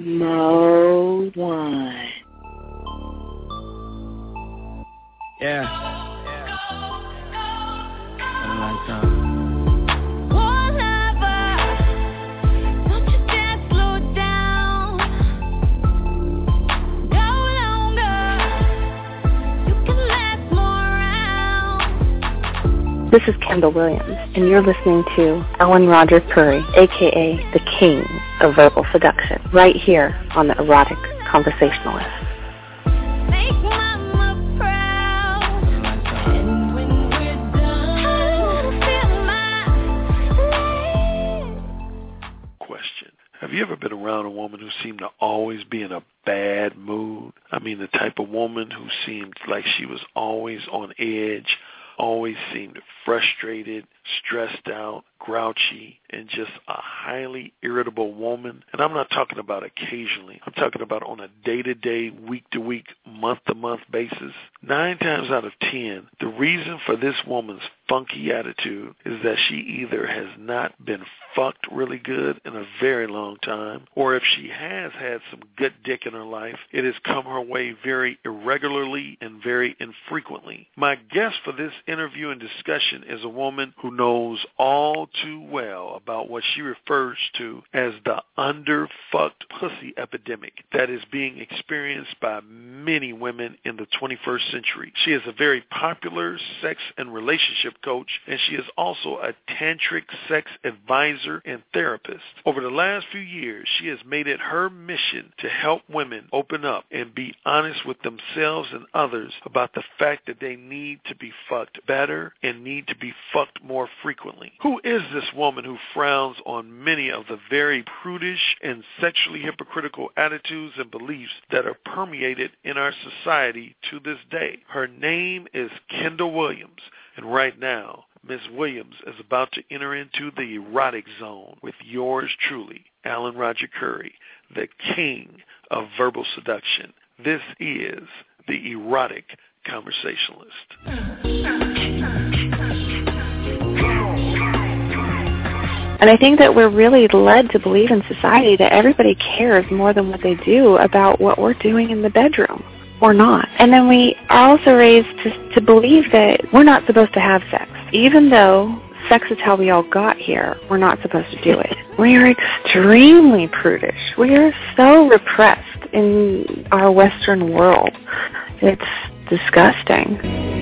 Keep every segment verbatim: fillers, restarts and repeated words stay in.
Mo One. Yeah. Yeah. I like that. This is Kendall Williams, and you're listening to Alan Roger Currie, a k a the King of Verbal Seduction, right here on the Erotic Conversationalist. Make mama proud, and when we're done, feel my question. Have you ever been around a woman who seemed to always be in a bad mood? I mean, the type of woman who seemed like she was always on edge, always seemed frustrated, stressed out, grouchy, and just a highly irritable woman. And I'm not talking about occasionally. I'm talking about on a day-to-day, week-to-week, month-to-month basis. Nine times out of ten, the reason for this woman's funky attitude is that she either has not been fucked really good in a very long time, or if she has had some good dick in her life, it has come her way very irregularly and very infrequently. My guest for this interview and discussion is a woman who knows all too well about what she refers to as the underfucked pussy epidemic that is being experienced by many women in the twenty-first century. She is a very popular sex and relationship coach, and she is also a tantric sex advisor and therapist. Over the last few years, she has made it her mission to help women open up and be honest with themselves and others about the fact that they need to be fucked better and need to be fucked more frequently. Who is this woman who frowns on many of the very prudish and sexually hypocritical attitudes and beliefs that are permeated in our society to this day? Her name is Kendall Williams, and right now, Miz Williams is about to enter into the erotic zone with yours truly, Alan Roger Currie, the King of Verbal Seduction. This is the Erotic Conversationalist. And I think that we're really led to believe in society that everybody cares more than what they do about what we're doing in the bedroom or not. And then we are also raised to, to believe that we're not supposed to have sex. Even though sex is how we all got here, we're not supposed to do it. We are extremely prudish. We are so repressed in our Western world. It's disgusting.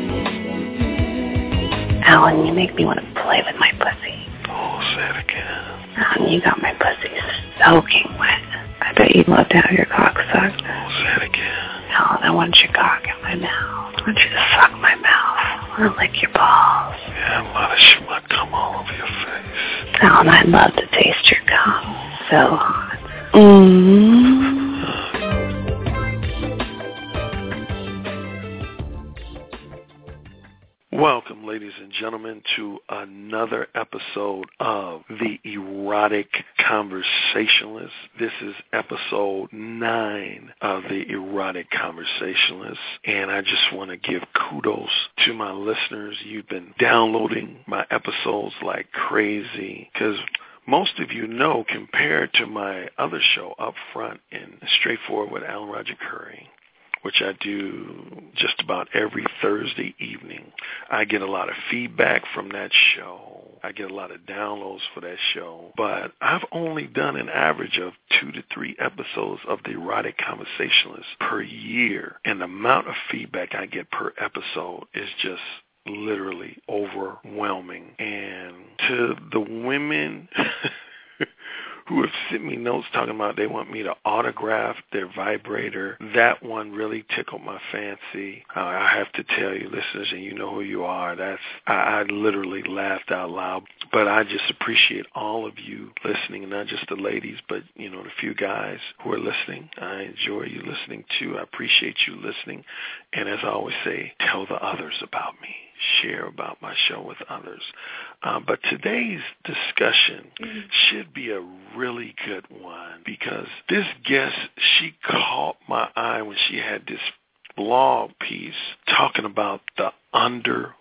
Alan, you make me want to play with my pussy. Oh, say it again. Alan, you got my pussy soaking wet. I bet you'd love to have your cock sucked. Oh, say it again. Alan, I want your cock in my mouth. I want you to suck my mouth. I want to lick your balls. Yeah, a lot of schmuck come all over your face. Alan, I'd love to taste your cum. So hot. Mmm. Welcome, ladies and gentlemen, to another episode of the Erotic Conversationalist. This is episode nine of the Erotic Conversationalist, and I just want to give kudos to my listeners. You've been downloading my episodes like crazy, because most of you know, compared to my other show, Up Front and Straightforward with Alan Roger Currie, which I do just about every Thursday evening, I get a lot of feedback from that show. I get a lot of downloads for that show. But I've only done an average of two to three episodes of the Erotic Conversationalist per year. And the amount of feedback I get per episode is just literally overwhelming. And to the women who have sent me notes talking about they want me to autograph their vibrator, that one really tickled my fancy. Uh, I have to tell you, listeners, and you know who you are, that's I, I literally laughed out loud. But I just appreciate all of you listening, not just the ladies, but, you know, the few guys who are listening. I enjoy you listening, too. I appreciate you listening. And as I always say, tell the others about me. Share about my show with others. Uh, but today's discussion mm-hmm. should be a really good one, because this guest, she caught my eye when she had this blog piece talking about the underfucked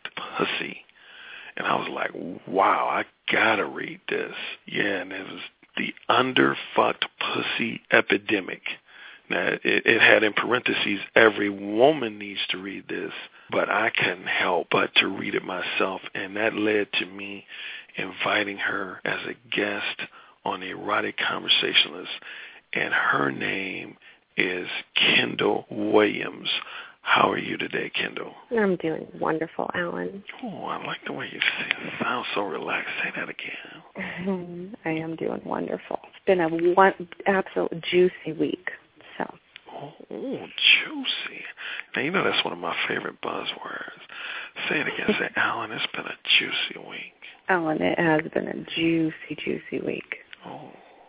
pussy. And I was like, wow, I gotta read this. Yeah, and it was The Underfucked Pussy Epidemic. Now, it, it had in parentheses, every woman needs to read this, but I couldn't help but to read it myself, and that led to me inviting her as a guest on Erotic Conversationalist, and her name is Kendall Williams. How are you today, Kendall? I'm doing wonderful, Alan. Oh, I like the way you say it. Sounds so relaxed. Say that again. I am doing wonderful. It's been a one absolute juicy week. So. Oh, juicy. Now, you know that's one of my favorite buzzwords. Say it again. Say, Alan, it's been a juicy week. Alan, it has been a juicy, juicy week. Oh.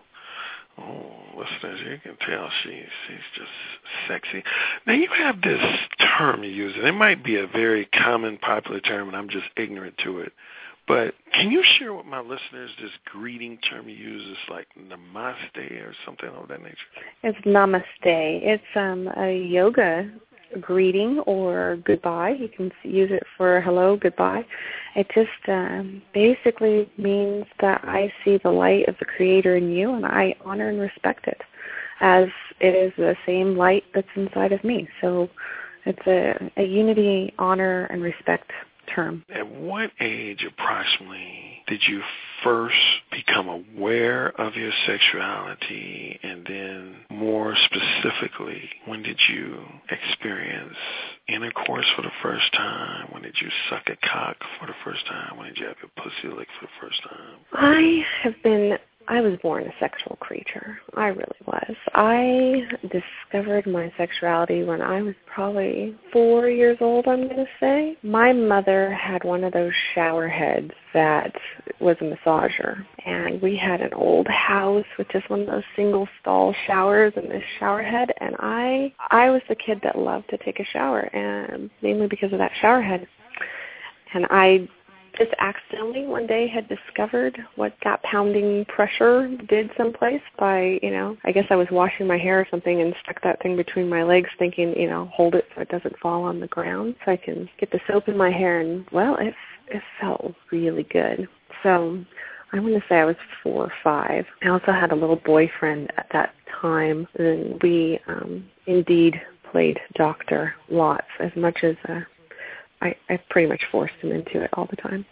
Oh, listeners, you can tell she's she's just sexy. Now, you have this term you use, and it might be a very common, popular term, and I'm just ignorant to it. But can you share with my listeners this greeting term you use? It's like namaste or something of that nature? It's namaste. It's um, a yoga greeting or goodbye. You can use it for hello, goodbye. It just um, basically means that I see the light of the Creator in you, and I honor and respect it as it is the same light that's inside of me. So it's a, a unity, honor, and respect term. At what age approximately did you first become aware of your sexuality, and then more specifically, when did you experience intercourse for the first time? When did you suck a cock for the first time? When did you have your pussy licked for the first time? I have been... I was born a sexual creature. I really was. I discovered my sexuality when I was probably four years old, I'm going to say. My mother had one of those shower heads that was a massager. And we had an old house with just one of those single stall showers and this shower head. And I I was the kid that loved to take a shower, and mainly because of that shower head. And I just accidentally one day had discovered what that pounding pressure did someplace by, you know, I guess I was washing my hair or something and stuck that thing between my legs thinking, you know, hold it so it doesn't fall on the ground so I can get the soap in my hair. And, well, it, it felt really good. So I'm going to say I was four or five. I also had a little boyfriend at that time, and we um, indeed played doctor lots, as much as uh, I, I pretty much forced him into it all the time.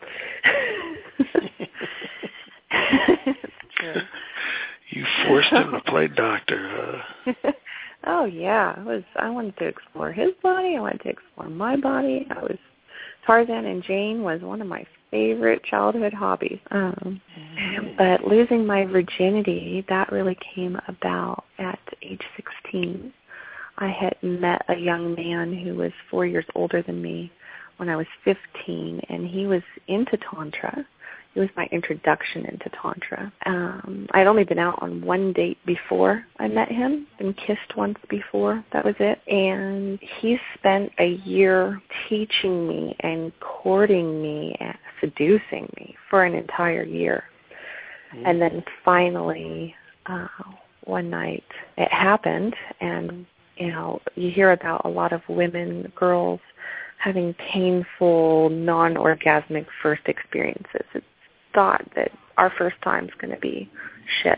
True. You forced him to play doctor, huh? Oh yeah, I was. I wanted to explore his body. I wanted to explore my body. I was Tarzan and Jane was one of my favorite childhood hobbies. Um, mm-hmm. But losing my virginity, that really came about at age sixteen. I had met a young man who was four years older than me when I was fifteen, and he was into Tantra. It was my introduction into Tantra. Um, I'd only been out on one date before I met him, been kissed once before. That was it. And he spent a year teaching me and courting me and seducing me for an entire year. Mm-hmm. And then finally, uh, one night, it happened, and, you know, you hear about a lot of women, girls, having painful, non-orgasmic first experiences. It's thought that our first time's going to be shit.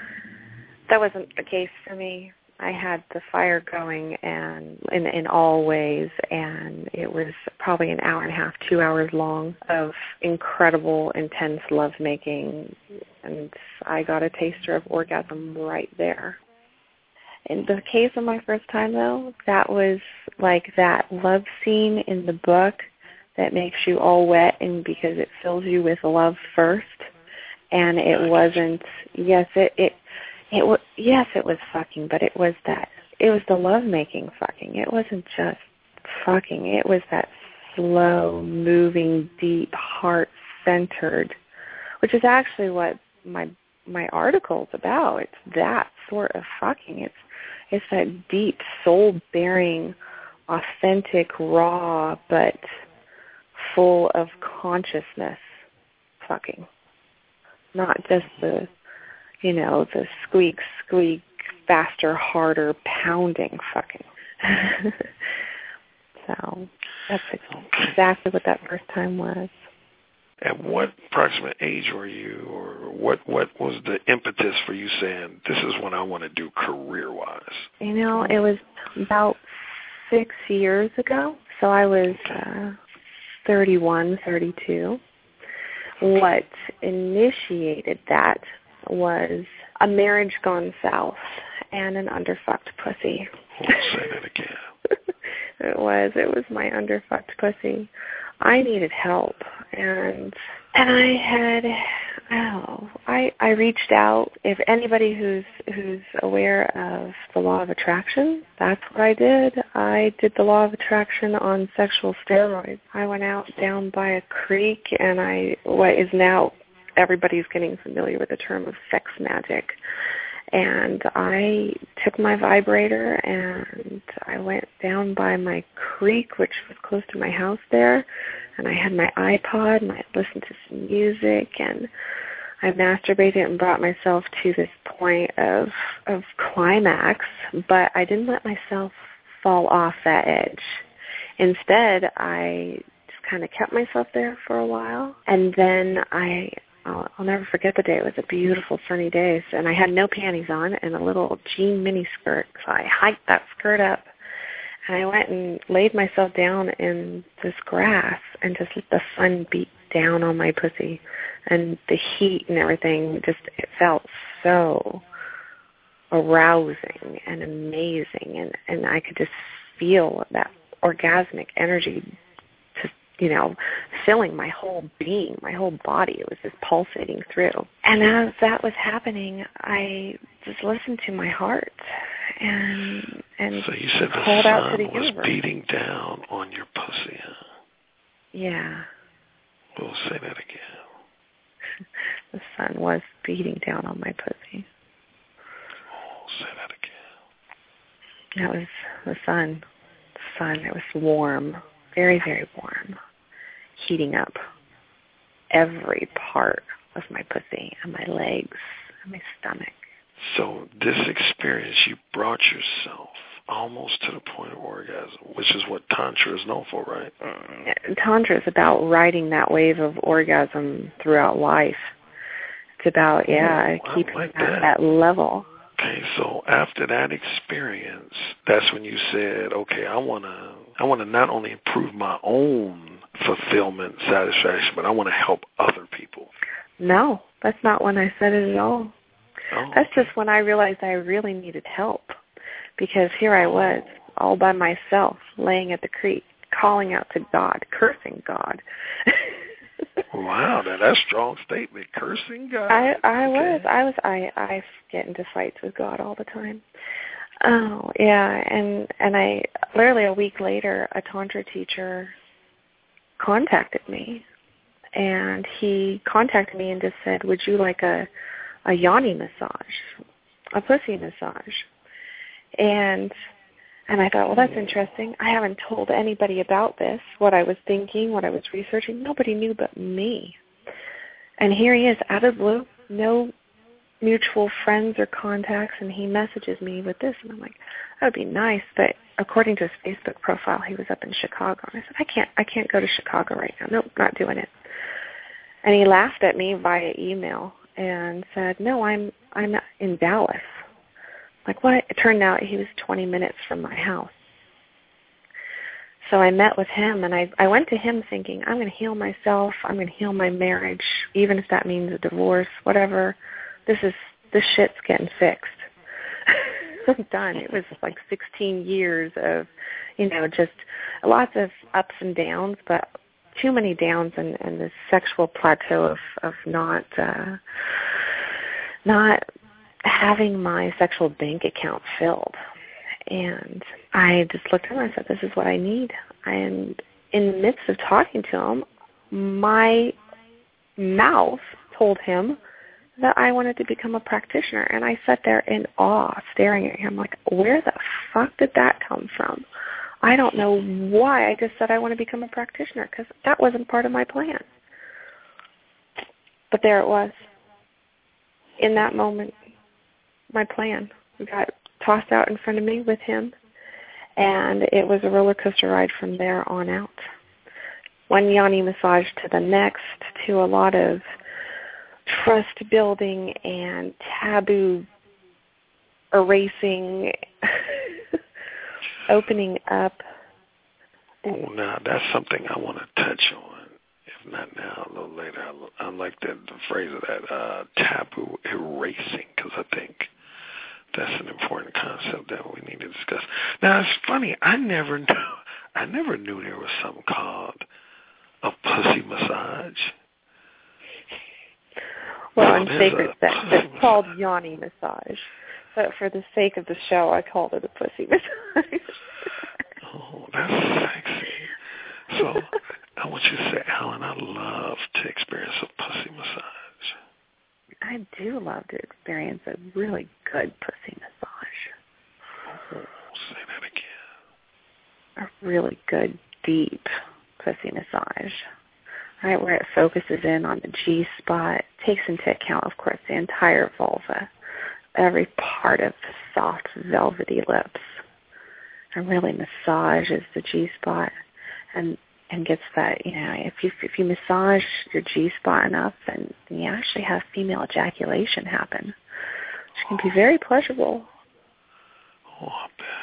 That wasn't the case for me. I had the fire going and in, in all ways, and it was probably an hour and a half, two hours long of incredible, intense lovemaking, and I got a taster of orgasm right there. In the case of my first time, though, that was like that love scene in the book that makes you all wet, and because it fills you with love first. And it wasn't, yes, it, it, it was, yes, it was fucking, but it was that, it was the love-making fucking. It wasn't just fucking. It was that slow, moving, deep, heart-centered, which is actually what my my article's about. It's that sort of fucking. It's It's that deep, soul-bearing, authentic, raw, but full of consciousness fucking. Not just the, you know, the squeak, squeak, faster, harder, pounding fucking. So that's exactly what that first time was. At what approximate age were you, or what, what was the impetus for you saying, this is what I want to do career-wise? You know, it was about six years ago. So I was uh, thirty-one, thirty-two. What initiated that was a marriage gone south and an underfucked pussy. We'll say that again. It was. It was my underfucked pussy. I needed help, and and I had, oh, I I reached out. If anybody who's who's aware of the law of attraction, that's what I did. I did the law of attraction on sexual steroids. I went out down by a creek, and I what is now everybody's getting familiar with the term of sex magic. And I took my vibrator and I went down by my creek, which was close to my house there, and I had my iPod and I listened to some music, and I masturbated and brought myself to this point of of climax, but I didn't let myself fall off that edge. Instead, I just kind of kept myself there for a while, and then I I'll, I'll never forget the day. It was a beautiful sunny day, and I had no panties on and a little jean mini skirt. So I hiked that skirt up, and I went and laid myself down in this grass and just let the sun beat down on my pussy, and the heat and everything. Just it felt so arousing and amazing, and and I could just feel that orgasmic energy, you know, filling my whole being, my whole body. It was just pulsating through. And as that was happening, I just listened to my heart and and so you said the called sun out to the was universe. beating down on your pussy, huh? Yeah. We'll say that again. The sun was beating down on my pussy. We'll say that again. That was the sun. The sun. It was warm. Very, very warm. Heating up every part of my pussy and my legs and my stomach. So this experience, you brought yourself almost to the point of orgasm, which is what Tantra is known for, right? Tantra is about riding that wave of orgasm throughout life. It's about, yeah, oh, keeping like that, that. that level. Okay, so after that experience, that's when you said, okay, I want to I want to not only improve my own fulfillment, satisfaction, but I want to help other people. No, that's not when I said it at all. Oh, that's okay. just when I realized I really needed help, because here I was, all by myself, laying at the creek, calling out to God, cursing God. Wow, that, that's a strong statement. Cursing God. I, I okay. was. I was. I, I get into fights with God all the time. Oh, yeah, and and I literally a week later, a Tantra teacher contacted me, and he contacted me and just said, "Would you like a a yoni massage, a pussy massage?" And and I thought, well, that's interesting. I haven't told anybody about this, what I was thinking, what I was researching. Nobody knew but me. And here he is, out of the blue, no mutual friends or contacts, and he messages me with this. And I'm like, that would be nice. But according to his Facebook profile, he was up in Chicago. And I said, I can't, I can't go to Chicago right now. Nope, not doing it. And he laughed at me via email and said, no, I'm, I'm in Dallas. Like, what? It turned out he was twenty minutes from my house. So I met with him, and I, I went to him thinking, I'm going to heal myself. I'm going to heal my marriage, even if that means a divorce, whatever. This is, this shit's getting fixed. I'm done. It was like sixteen years of, you know, just lots of ups and downs, but too many downs, and, and this sexual plateau of, of not, uh, not having my sexual bank account filled. And I just looked at him and I said, this is what I need. And in the midst of talking to him, my mouth told him that I wanted to become a practitioner. And I sat there in awe, staring at him like, where the fuck did that come from? I don't know why I just said I want to become a practitioner, because that wasn't part of my plan. But there it was. In that moment, my plan got tossed out in front of me with him, and it was a roller coaster ride from there on out. one yoni massage to the next, to a lot of trust building and taboo erasing, opening up. Oh, now that's something I want to touch on. If not now, a little later. I, I like the, the phrase of that, uh, taboo erasing, because I think that's an important concept that we need to discuss. Now, it's funny. I never knew, I never knew there was something called a pussy massage. Well, oh, in sacred sex, it's called massage. yoni massage. But for the sake of the show, I called it a pussy massage. Oh, that's sexy. So I want you to say, Alan, I love to experience a pussy massage. I do love to experience a really good pussy massage. Oh, say that again. A really good, deep pussy massage. Right, where it focuses in on the G-spot, takes into account, of course, the entire vulva, every part of the soft, velvety lips, and really massages the G-spot and and gets that, you know, if you if you massage your G-spot enough, then you actually have female ejaculation happen, which can be very pleasurable. Oh, I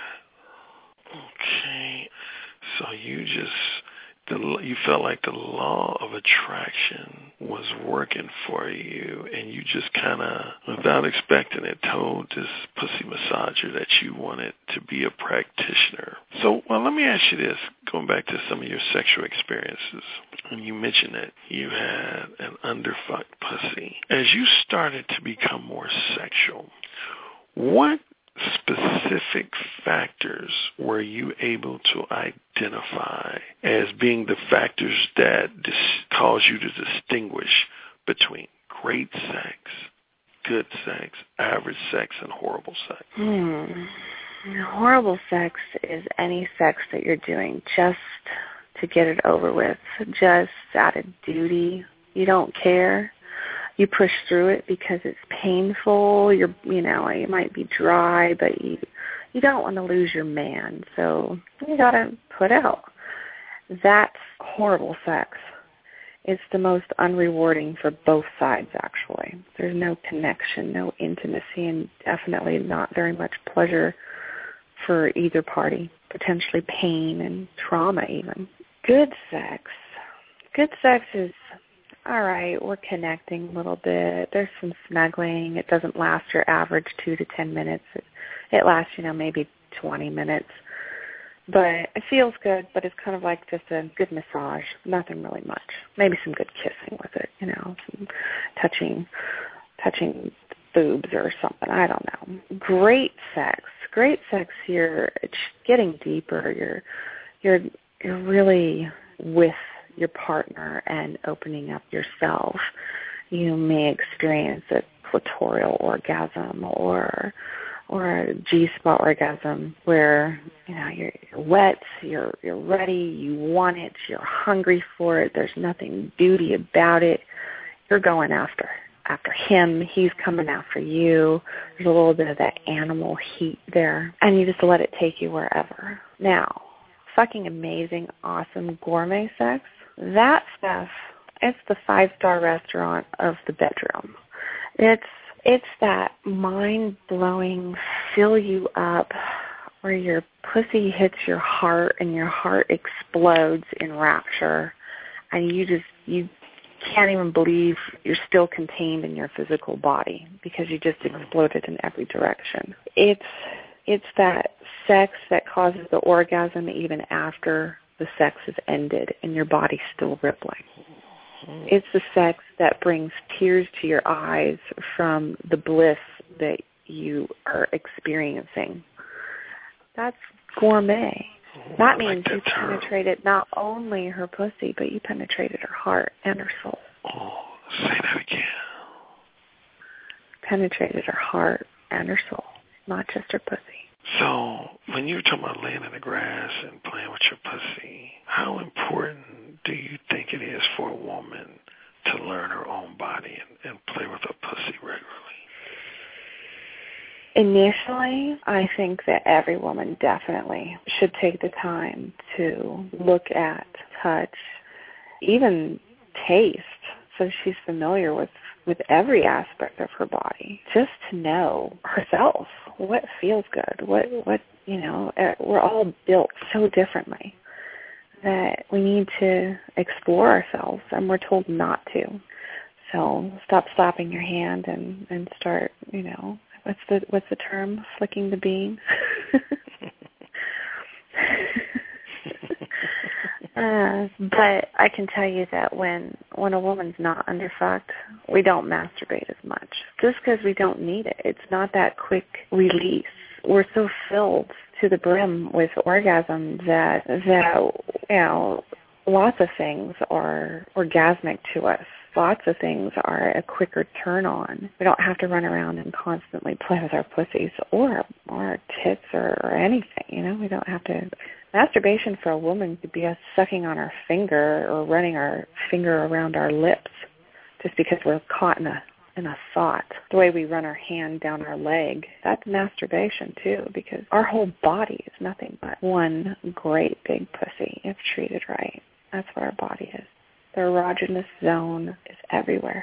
bet. Okay. So you just, the, you felt like the law of attraction was working for you, and you just kind of, without expecting it, told this pussy massager that you wanted to be a practitioner. So, well, let me ask you this, going back to some of your sexual experiences. And you mentioned that you had an underfucked pussy. As you started to become more sexual, what specific factors were you able to identify as being the factors that dis- cause you to distinguish between great sex, good sex, average sex, and horrible sex? Hmm. Horrible sex is any sex that you're doing just to get it over with, just out of duty. You don't care. You push through it because it's painful. You're, you know, you might be dry, but you you don't want to lose your man, so you got to put out. That's horrible sex. It's the most unrewarding for both sides, actually. There's no connection, no intimacy, and definitely not very much pleasure for either party, potentially pain and trauma even. Good sex. Good sex is, all right, we're connecting a little bit. There's some snuggling. It doesn't last your average two to ten minutes. It, it lasts, you know, maybe twenty minutes. But it feels good, but it's kind of like just a good massage. Nothing really much. Maybe some good kissing with it, you know, some touching, touching boobs or something. I don't know. Great sex. Great sex, you're getting deeper. You're, you're, you're really with your partner and opening up yourself. You may experience a clitoral orgasm or or a G-spot orgasm where, you know, you're, you're wet, you're you're ready, you want it, you're hungry for it, there's nothing duty about it. You're going after after him, he's coming after you. There's a little bit of that animal heat there, and you just let it take you wherever. Now, fucking amazing, awesome gourmet sex, that stuff, it's the five-star restaurant of the bedroom. It's it's that mind-blowing, fill you up, where your pussy hits your heart and your heart explodes in rapture, and you just, you can't even believe you're still contained in your physical body because you just exploded in every direction. It's it's that sex that causes the orgasm even after the sex has ended and your body's still rippling. It's the sex that brings tears to your eyes from the bliss that you are experiencing. That's gourmet. That means you penetrated not only her pussy, but you penetrated her heart and her soul. Oh, say that again. Penetrated her heart and her soul, not just her pussy. So, when you were talking about laying in the grass and playing with your pussy, how important do you think it is for a woman to learn her own body and, and play with her pussy regularly? Initially, I think that every woman definitely should take the time to look at, touch, even taste, so she's familiar with, with every aspect of her body, just to know herself, what feels good, what, what you know, we're all built so differently that we need to explore ourselves, and we're told not to. So stop slapping your hand and, and start, you know, what's the what's the term? Flicking the bean. uh, but I can tell you that when when a woman's not underfucked, we don't masturbate as much, just because we don't need it. It's not that quick release. We're so filled to the brim with orgasm that that you know lots of things are orgasmic to us. Lots of things are a quicker turn on. We don't have to run around and constantly play with our pussies or, or our tits or, or anything. You know, we don't have to. Masturbation for a woman could be us sucking on our finger or running our finger around our lips just because we're caught in a in a thought. The way we run our hand down our leg, that's masturbation too, because our whole body is nothing but one great big pussy if treated right. That's what our body is. The erogenous zone is everywhere.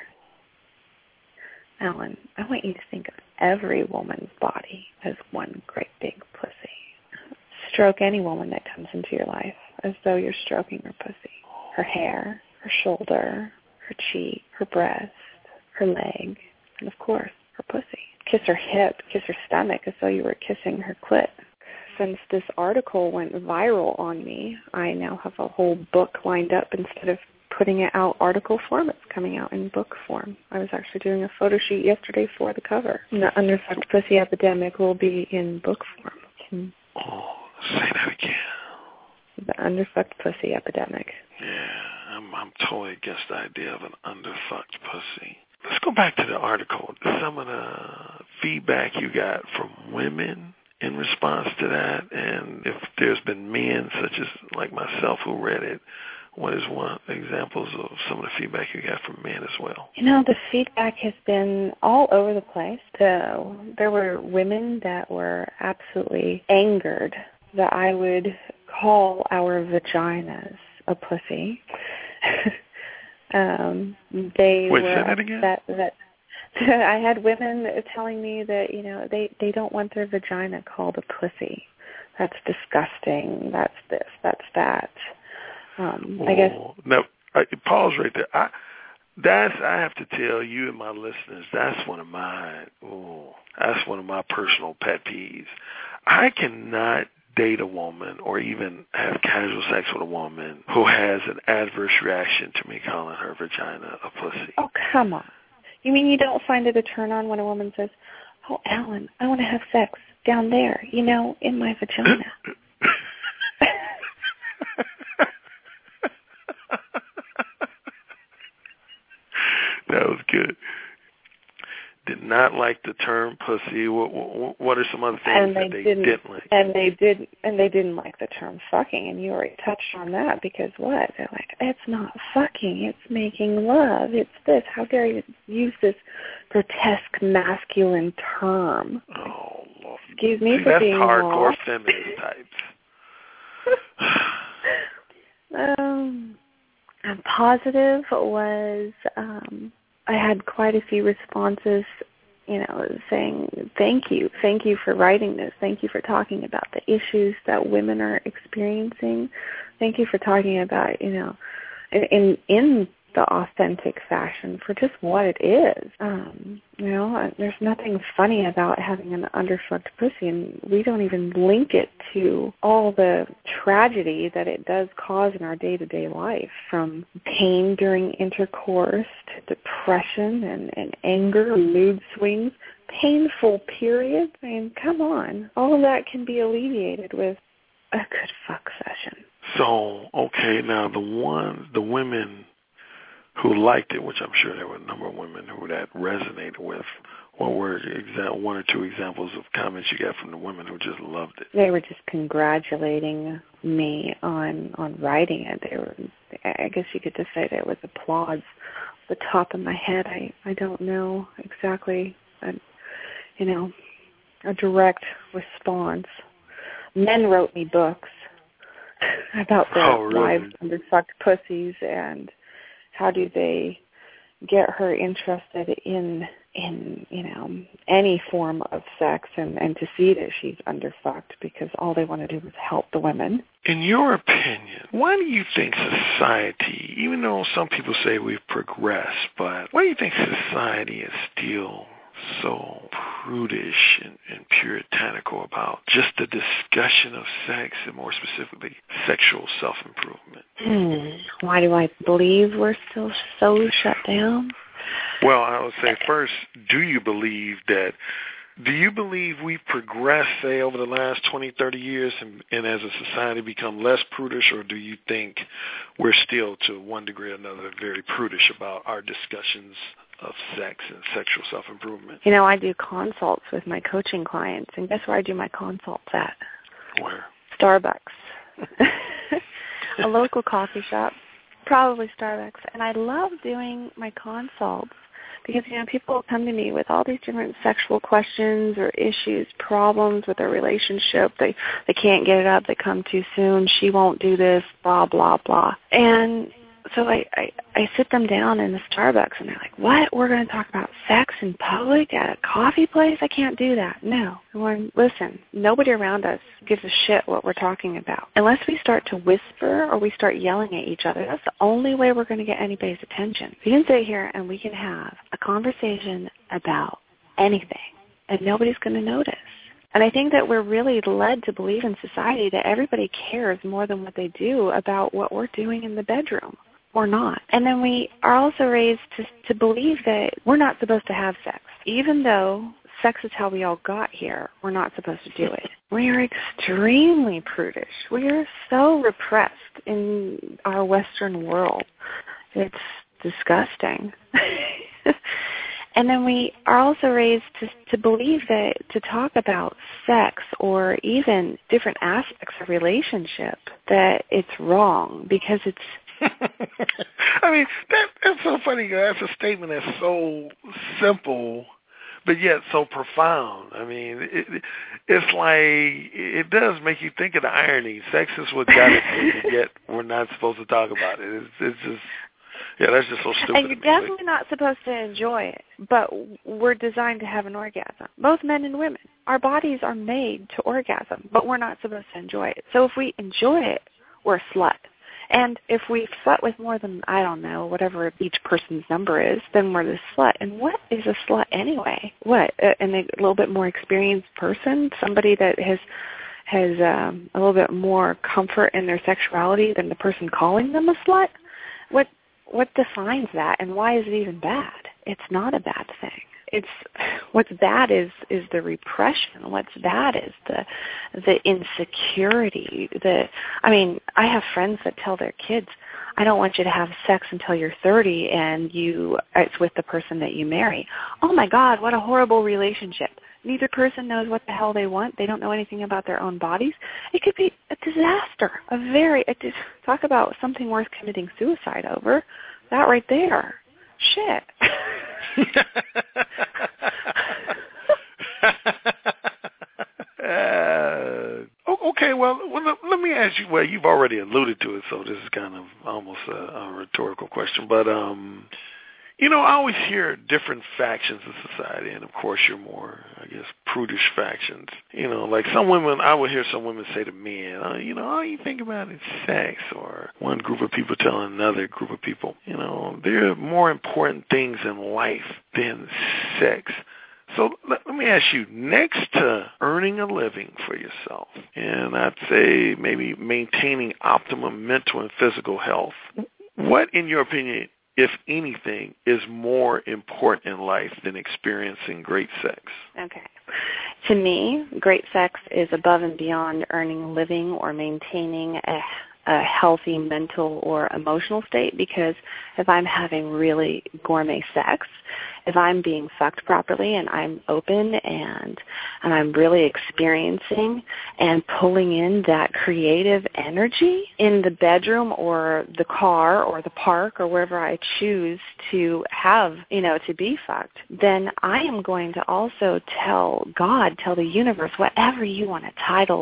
Alan, I want you to think of every woman's body as one great big pussy. Stroke any woman that comes into your life as though you're stroking her pussy. Her hair, her shoulder, her cheek, her breast, her leg, and of course, her pussy. Kiss her hip, kiss her stomach as though you were kissing her clit. Since this article went viral on me, I now have a whole book lined up. Instead of putting it out article form, it's coming out in book form. I was actually doing a photo shoot yesterday for the cover. And the Underfucked Pussy Epidemic will be in book form. Can oh, say that again. The Underfucked Pussy Epidemic. Yeah, I'm, I'm totally against the idea of an underfucked pussy. Let's go back to the article. Some of the feedback you got from women in response to that, and if there's been men such as like myself who read it, what is one examples of some of the feedback you got from men as well? You know, the feedback has been all over the place. So there were women that were absolutely angered that I would call our vaginas a pussy. um, they Wait, were say that again? That, that I had women telling me that, you know, they, they don't want their vagina called a pussy. That's disgusting. That's this. That's that. Um, I guess. Now, I, pause right there. I, that's I have to tell you and my listeners. That's one of my. Oh, that's one of my personal pet peeves. I cannot date a woman or even have casual sex with a woman who has an adverse reaction to me calling her vagina a pussy. Oh, come on. You mean you don't find it a turn on when a woman says, "Oh, Alan, I want to have sex down there, you know, in my vagina." That was good. Did not like the term pussy. What, what, what are some other things they that they didn't, didn't like? And they did, and they didn't like the term fucking. And you already touched on that because what? They're like, it's not fucking. It's making love. It's this. How dare you use this grotesque masculine term? Oh Lord! Excuse me See, for that's being hardcore lost. feminist types. um. And positive was um, I had quite a few responses, you know, saying thank you, thank you for writing this, thank you for talking about the issues that women are experiencing, thank you for talking about, you know, in in the authentic fashion for just what it is. Um, you know, there's nothing funny about having an underfucked pussy, and we don't even link it to all the tragedy that it does cause in our day-to-day life, from pain during intercourse to depression and, and anger, mood swings, painful periods. I mean, come on. All of that can be alleviated with a good fuck session. So, okay, now the one, the women who liked it, which I'm sure there were a number of women who that resonated with, what were exa- one or two examples of comments you got from the women who just loved it? They were just congratulating me on on writing it. They were, I guess you could just say there was applause. The top of my head, I I don't know exactly, a, you know, a direct response. Men wrote me books about their oh, really? wives under fucked pussies and how do they get her interested in in you know any form of sex and and to see that she's underfucked because all they want to do is help the women. In your opinion, why do you think society, even though some people say we've progressed, but why do you think society is still so prudish and, and puritanical about just the discussion of sex and more specifically sexual self-improvement? Hmm. Why do I believe we're still so shut down? Well, I would say first, do you believe that, do you believe we've progressed, say, over the last twenty, thirty years and, and as a society become less prudish, or do you think we're still, to one degree or another, very prudish about our discussions of sex and sexual self-improvement? You know, I do consults with my coaching clients, and guess where I do my consults at? Where? Starbucks. A local coffee shop, probably Starbucks. And I love doing my consults because, you know, people come to me with all these different sexual questions or issues, problems with their relationship. They they can't get it up. They come too soon. She won't do this, blah, blah, blah. And so I, I, I sit them down in the Starbucks, and they're like, what? We're going to talk about sex in public at a coffee place? I can't do that. No. And we're, listen, nobody around us gives a shit what we're talking about. Unless we start to whisper or we start yelling at each other, that's the only way we're going to get anybody's attention. We can sit here and we can have a conversation about anything, and nobody's going to notice. And I think that we're really led to believe in society that everybody cares more than what they do about what we're doing in the bedroom. Or not. And then we are also raised to, to believe that we're not supposed to have sex. Even though sex is how we all got here, we're not supposed to do it. We are extremely prudish. We are so repressed in our Western world. It's disgusting. And then we are also raised to, to believe that to talk about sex or even different aspects of relationship, that it's wrong because it's I mean, that, that's so funny. That's a statement that's so simple, but yet so profound. I mean, it, it's like, it does make you think of the irony. Sex is what got us here, yet we're not supposed to talk about it. It's, it's just, yeah, that's just so stupid. And you're definitely not supposed to enjoy it, but we're designed to have an orgasm. Both men and women. Our bodies are made to orgasm, but we're not supposed to enjoy it. So if we enjoy it, we're a slut. And if we slut with more than, I don't know, whatever each person's number is, then we're the slut. And what is a slut anyway? What, an a little bit more experienced person? Somebody that has has um, a little bit more comfort in their sexuality than the person calling them a slut? What what defines that, and why is it even bad? It's not a bad thing. It's what's bad is is the repression. What's bad is the the insecurity. The I mean, I have friends that tell their kids, "I don't want you to have sex until you're thirty, and you it's with the person that you marry." Oh my God, what a horrible relationship! Neither person knows what the hell they want. They don't know anything about their own bodies. It could be a disaster. A very a dis- talk about something worth committing suicide over. That right there. Shit. uh, okay, well, well, let me ask you. Well, you've already alluded to it, so this is kind of almost a, a rhetorical question. But, um, you know, I always hear different factions of society, and, of course, you're more, I guess, prudish factions. You know, like some women, I would hear some women say to men, oh, you know, all you think about is sex, or one group of people telling another group of people, you know, there are more important things in life than sex. So let, let me ask you, next to earning a living for yourself, and I'd say maybe maintaining optimum mental and physical health, what, in your opinion, if anything, is more important in life than experiencing great sex? Okay. To me, great sex is above and beyond earning a living or maintaining a, a healthy mental or emotional state, because if I'm having really gourmet sex, if I'm being fucked properly and I'm open and and I'm really experiencing and pulling in that creative energy in the bedroom or the car or the park or wherever I choose to have, you know, to be fucked, then I am going to also tell God, tell the universe, whatever you want to title this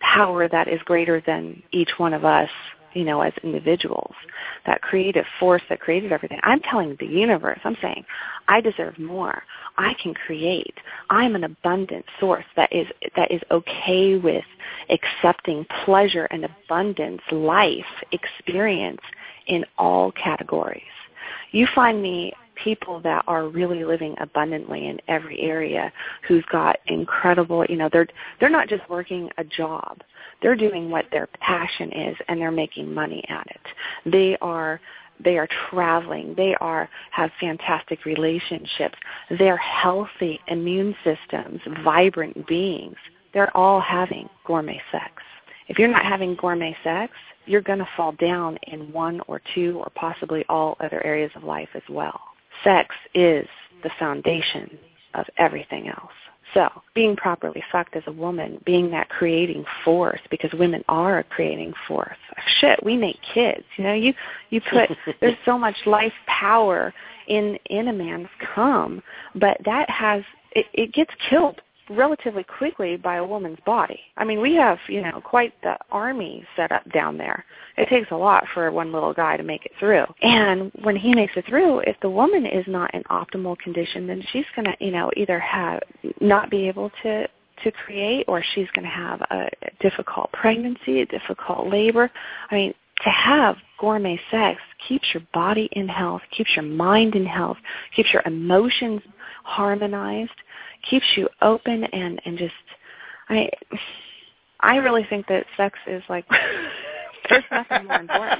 power that is greater than each one of us, you know, as individuals, that creative force that created everything. I'm telling the universe, I'm saying, I deserve more. I can create. I'm an abundant source that is that is okay with accepting pleasure and abundance, life, experience in all categories. You find me people that are really living abundantly in every area, who's got incredible, you know, they're they're not just working a job. They're doing what their passion is, and they're making money at it. They are they are traveling. They are have fantastic relationships. They're healthy immune systems, vibrant beings. They're all having gourmet sex. If you're not having gourmet sex, you're going to fall down in one or two or possibly all other areas of life as well. Sex is the foundation of everything else. So being properly fucked as a woman, being that creating force, because women are a creating force. Shit, we make kids. You know, you, you put, there's so much life power in, in a man's cum, but that has, it, it gets killed relatively quickly by a woman's body. I mean, we have, you know, quite the army set up down there. It takes a lot for one little guy to make it through. And when he makes it through, if the woman is not in optimal condition, then she's going to, you know, either have not be able to to create, or she's going to have a difficult pregnancy, a difficult labor. I mean, to have gourmet sex keeps your body in health, keeps your mind in health, keeps your emotions harmonized, keeps you open, and, and just, I I really think that sex is like, there's nothing more important.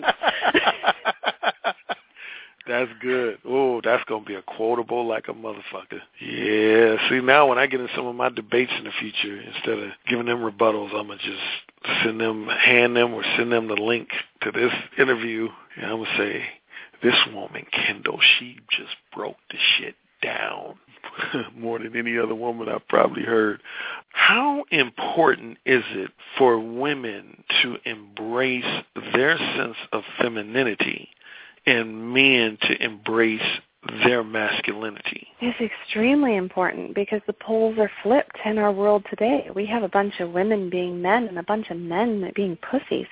That's good. Oh, that's going to be a quotable like a motherfucker. Yeah. See, now when I get in some of my debates in the future, instead of giving them rebuttals, I'm going to just send them, hand them, or send them the link to this interview, and I'm going to say, this woman, Kendall, she just broke the shit down more than any other woman I've probably heard. How important is it for women to embrace their sense of femininity and men to embrace their masculinity? It's extremely important, because the poles are flipped in our world today. We have a bunch of women being men and a bunch of men being pussies.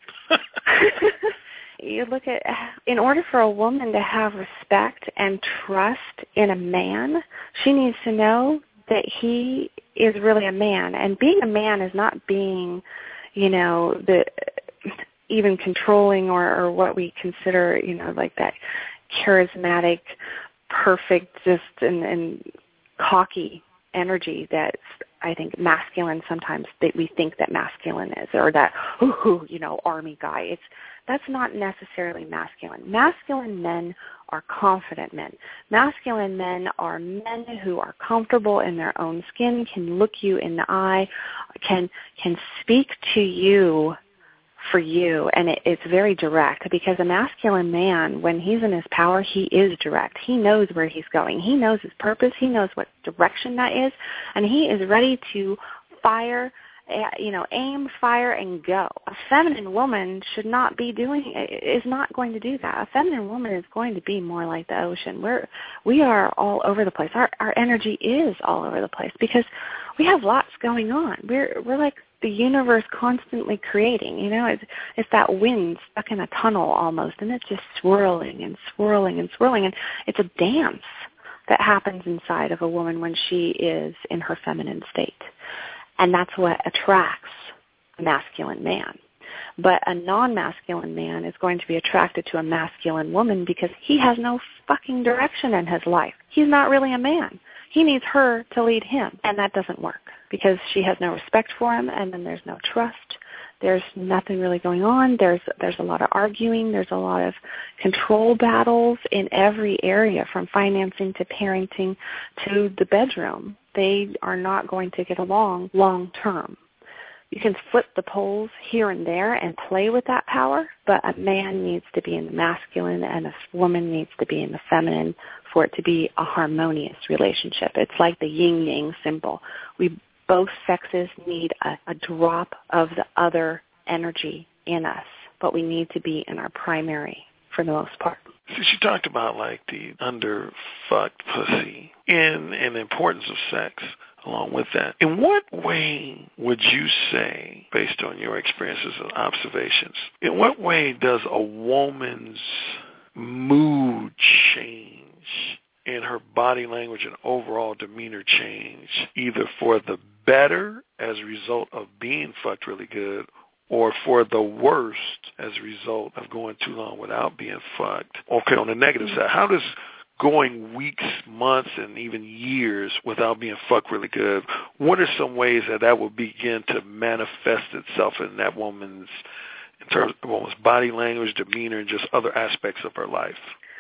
You look at, in order for a woman to have respect and trust in a man, she needs to know that he is really a man. And being a man is not being, you know, the even controlling or, or what we consider, you know, like that charismatic, perfect, just and, and cocky energy that's, I think, masculine sometimes that we think that masculine is, or that, ooh, you know, army guy. It's That's not necessarily masculine. Masculine men are confident men. Masculine men are men who are comfortable in their own skin, can look you in the eye, can can speak to you for you, and it, it's very direct, because a masculine man, when he's in his power, he is direct. He knows where he's going. He knows his purpose. He knows what direction that is, and he is ready to fire, you know, aim, fire, and go. A feminine woman should not be doing, is not going to do that. A feminine woman is going to be more like the ocean. We're, we are all over the place. Our, our energy is all over the place, because we have lots going on. We're, we're like the universe constantly creating, you know, it's, it's that wind stuck in a tunnel almost, and it's just swirling and swirling and swirling, and it's a dance that happens inside of a woman when she is in her feminine state. And that's what attracts a masculine man. But a non-masculine man is going to be attracted to a masculine woman because he has no fucking direction in his life. He's not really a man. He needs her to lead him, and that doesn't work because she has no respect for him, and then there's no trust. There's nothing really going on. There's there's a lot of arguing. There's a lot of control battles in every area, from financing to parenting to the bedroom. They are not going to get along long term. You can flip the poles here and there and play with that power, but a man needs to be in the masculine and a woman needs to be in the feminine for it to be a harmonious relationship. It's like the yin-yang symbol. We both sexes need a, a drop of the other energy in us, but we need to be in our primary for the most part. See, she talked about like the under-fucked pussy and, and the importance of sex along with that. In what way would you say, based on your experiences and observations, in what way does a woman's mood change and her body language and overall demeanor change, either for the better as a result of being fucked really good, or for the worst as a result of going too long without being fucked? Okay, on the negative side, how does going weeks, months, and even years without being fucked really good, what are some ways that that will begin to manifest itself in that woman's, in terms of woman's body language, demeanor, and just other aspects of her life?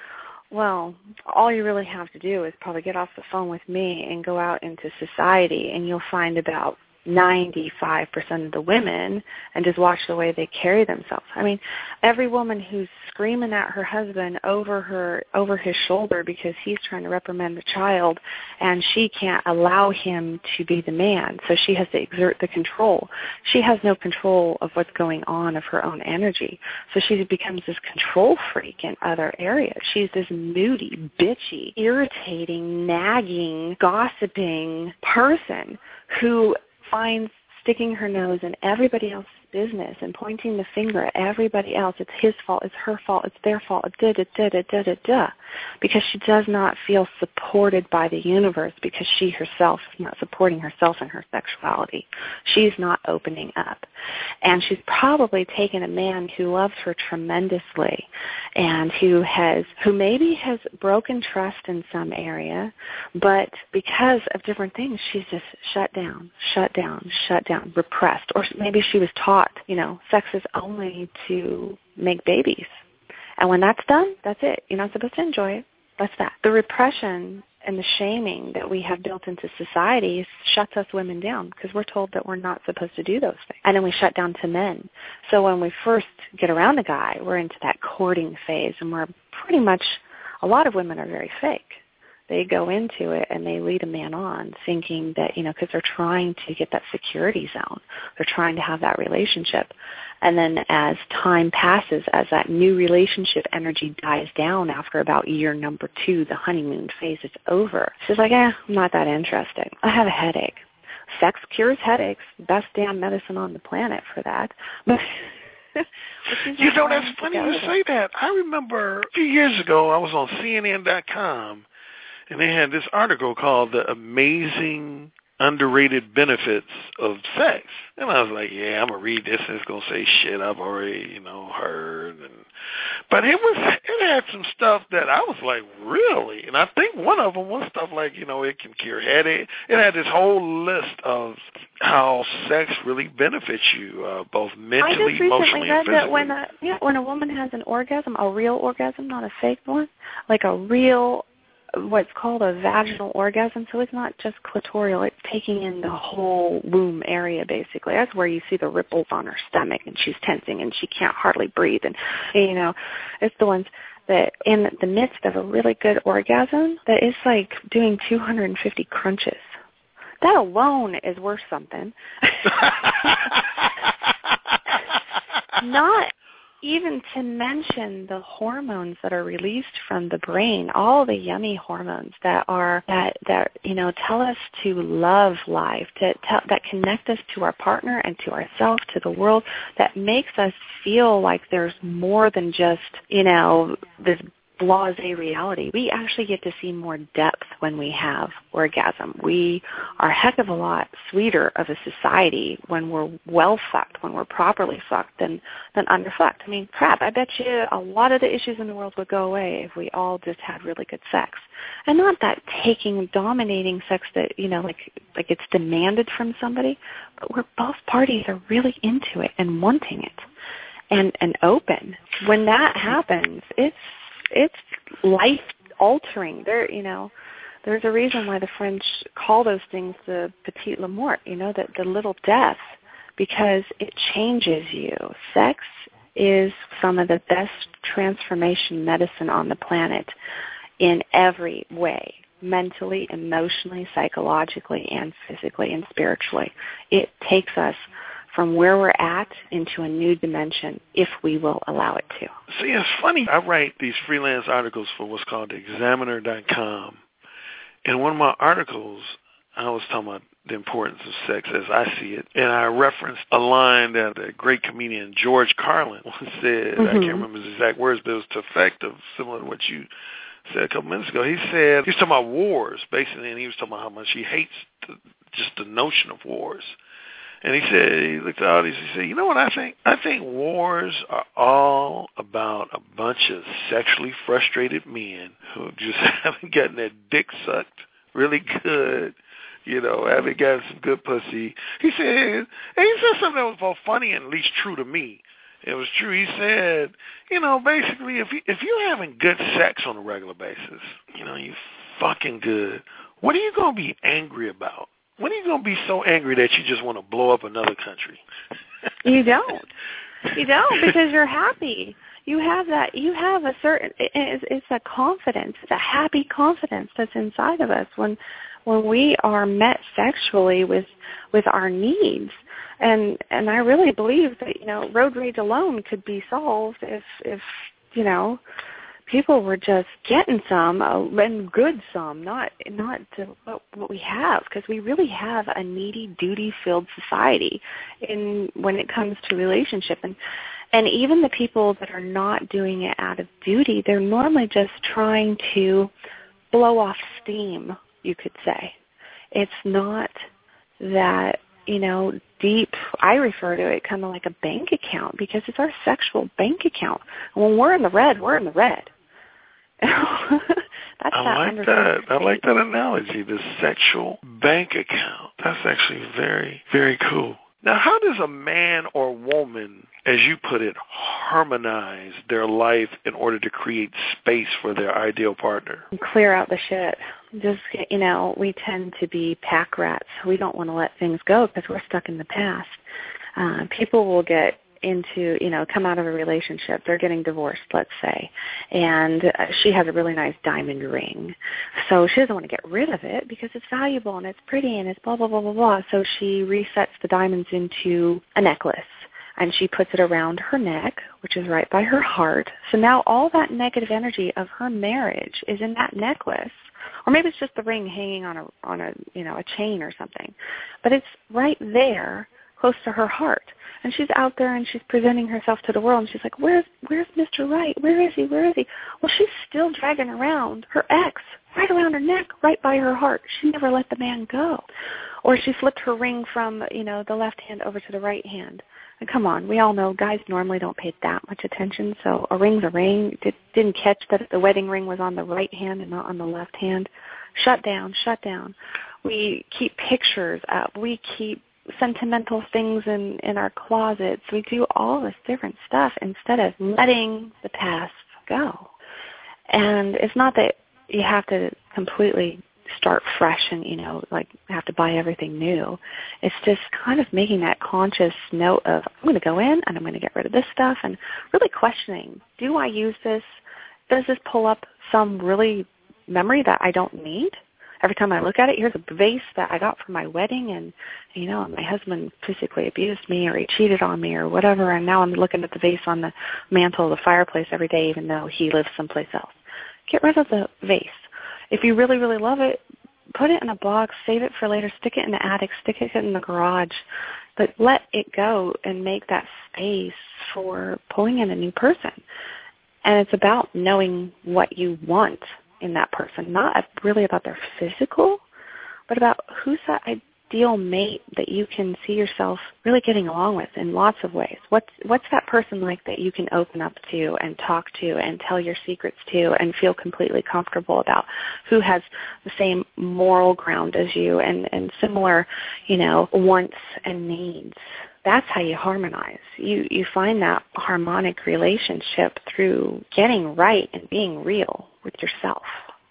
Well, all you really have to do is probably get off the phone with me and go out into society, and you'll find about ninety-five percent of the women and just watch the way they carry themselves. I mean, every woman who's screaming at her husband over her over his shoulder because he's trying to reprimand the child and she can't allow him to be the man, so she has to exert the control. She has no control of what's going on of her own energy, so she becomes this control freak in other areas. She's this moody, bitchy, irritating, nagging, gossiping person who finds sticking her nose in everybody else's business and pointing the finger at everybody else. It's his fault, it's her fault, it's their fault, da da da da da da da, because she does not feel supported by the universe, because she herself is not supporting herself and her sexuality. She's not opening up. And she's probably taken a man who loves her tremendously and who has, who maybe has broken trust in some area, but because of different things, she's just shut down, shut down, shut down, repressed. Or maybe she was taught, you know, sex is only to make babies. And when that's done, that's it. You're not supposed to enjoy it. That's that. The repression and the shaming that we have built into society shuts us women down because we're told that we're not supposed to do those things. And then we shut down to men. So when we first get around a guy, we're into that courting phase, and we're pretty much, a lot of women are very fake. They go into it and they lead a man on thinking that, you know, because they're trying to get that security zone. They're trying to have that relationship. And then as time passes, as that new relationship energy dies down after about year number two, the honeymoon phase is over, she's like, eh, I'm not that interested. I have a headache. Sex cures headaches. Best damn medicine on the planet for that. You know, that's funny you say that. I remember a few years ago, I was on C N N dot com, and they had this article called The Amazing Underrated Benefits of Sex. And I was like, yeah, I'm going to read this, and it's going to say shit I've already, you know, heard. And But it was, it had some stuff that I was like, really? And I think one of them was stuff like, you know, it can cure headache. It had this whole list of how sex really benefits you, uh, both mentally, emotionally, and physically. I just recently read that when a, yeah, when a woman has an orgasm, a real orgasm, not a fake one, like a real, what's called a vaginal orgasm, so it's not just clitoral, it's taking in the whole womb area, basically. That's where you see the ripples on her stomach, and she's tensing, and she can't hardly breathe, and, you know, it's the ones that in the midst of a really good orgasm, that is like doing two hundred fifty crunches. That alone is worth something. Not even to mention the hormones that are released from the brain, all the yummy hormones that are that that you know tell us to love life, to tell, that connect us to our partner and to ourselves, to the world, that makes us feel like there's more than just, you know, this blasé reality. We actually get to see more depth when we have orgasm. We are a heck of a lot sweeter of a society when we're well fucked, when we're properly fucked, than, than underfucked. I mean, crap, I bet you a lot of the issues in the world would go away if we all just had really good sex. And not that taking, dominating sex that, you know, like like it's demanded from somebody, but where both parties are really into it and wanting it and, and open. When that happens, it's It's life-altering. There, you know, there's a reason why the French call those things the petite la mort, you know, the, the little death, because it changes you. Sex is some of the best transformation medicine on the planet in every way, mentally, emotionally, psychologically, and physically and spiritually. It takes us from where we're at into a new dimension if we will allow it to. See, it's funny. I write these freelance articles for what's called examiner dot com. And one of my articles, I was talking about the importance of sex as I see it. And I referenced a line that a great comedian, George Carlin, once said. Mm-hmm. I can't remember his exact words, but it was to effect of similar to what you said a couple minutes ago. He said, he was talking about wars, basically, and he was talking about how much he hates the, just the notion of wars. And he said, he looked at all these, he said, you know what I think? I think wars are all about a bunch of sexually frustrated men who just haven't gotten their dick sucked really good, you know, haven't gotten some good pussy. He said, and he said something that was both funny and at least true to me. It was true. He said, you know, basically, if you, if you're having good sex on a regular basis, you know, you fucking good, what are you going to be angry about? When are you going to be so angry that you just want to blow up another country? You don't. You don't, because you're happy. You have that. You have a certain. It's, it's a confidence. It's a happy confidence that's inside of us when, when we are met sexually with, with our needs. And and I really believe that, you know, road rage alone could be solved if if you know, people were just getting some uh, and good some, not not to what, what we have, because we really have a needy, duty-filled society in when it comes to relationship. And and even the people that are not doing it out of duty, they're normally just trying to blow off steam, you could say. It's not that, you know, deep. I refer to it kind of like a bank account, because it's our sexual bank account. And when we're in the red, we're in the red. That's I like that. I like that analogy, the sexual bank account. That's actually very, very cool. Now, how does a man or woman, as you put it, harmonize their life in order to create space for their ideal partner? Clear out the shit. Just, you know, we tend to be pack rats. We don't want to let things go because we're stuck in the past. Uh, people will get into, you know, come out of a relationship. They're getting divorced, let's say, and uh, she has a really nice diamond ring. So she doesn't want to get rid of it because it's valuable and it's pretty and it's blah, blah, blah, blah, blah. So she resets the diamonds into a necklace, and she puts it around her neck, which is right by her heart. So now all that negative energy of her marriage is in that necklace. Or maybe it's just the ring hanging on a, on a, you know, a chain or something. But it's right there close to her heart. And she's out there and she's presenting herself to the world, and she's like, where's where's Mister Right? Where is he? Where is he? Well, she's still dragging around her ex right around her neck, right by her heart. She never let the man go. Or she flipped her ring from, you know, the left hand over to the right hand. And come on, we all know guys normally don't pay that much attention, so a ring's a ring. Did, didn't catch that the wedding ring was on the right hand and not on the left hand. Shut down, shut down. We keep pictures up. We keep sentimental things in, in our closets. We do all this different stuff instead of letting the past go. And it's not that you have to completely start fresh and, you know, like have to buy everything new. It's just kind of making that conscious note of, I'm going to go in and I'm going to get rid of this stuff, and really questioning, do I use this? Does this pull up some really memory that I don't need? Every time I look at it, here's a vase that I got for my wedding, and, you know, my husband physically abused me or he cheated on me or whatever, and now I'm looking at the vase on the mantle of the fireplace every day even though he lives someplace else. Get rid of the vase. If you really, really love it, put it in a box, save it for later, stick it in the attic, stick it in the garage, but let it go and make that space for pulling in a new person. And it's about knowing what you want in that person, not really about their physical, but about who's that ideal mate that you can see yourself really getting along with in lots of ways. What's what's that person like that you can open up to and talk to and tell your secrets to and feel completely comfortable about, who has the same moral ground as you and, and similar, you know, wants and needs. That's how you harmonize. You you find that harmonic relationship through getting right and being real with yourself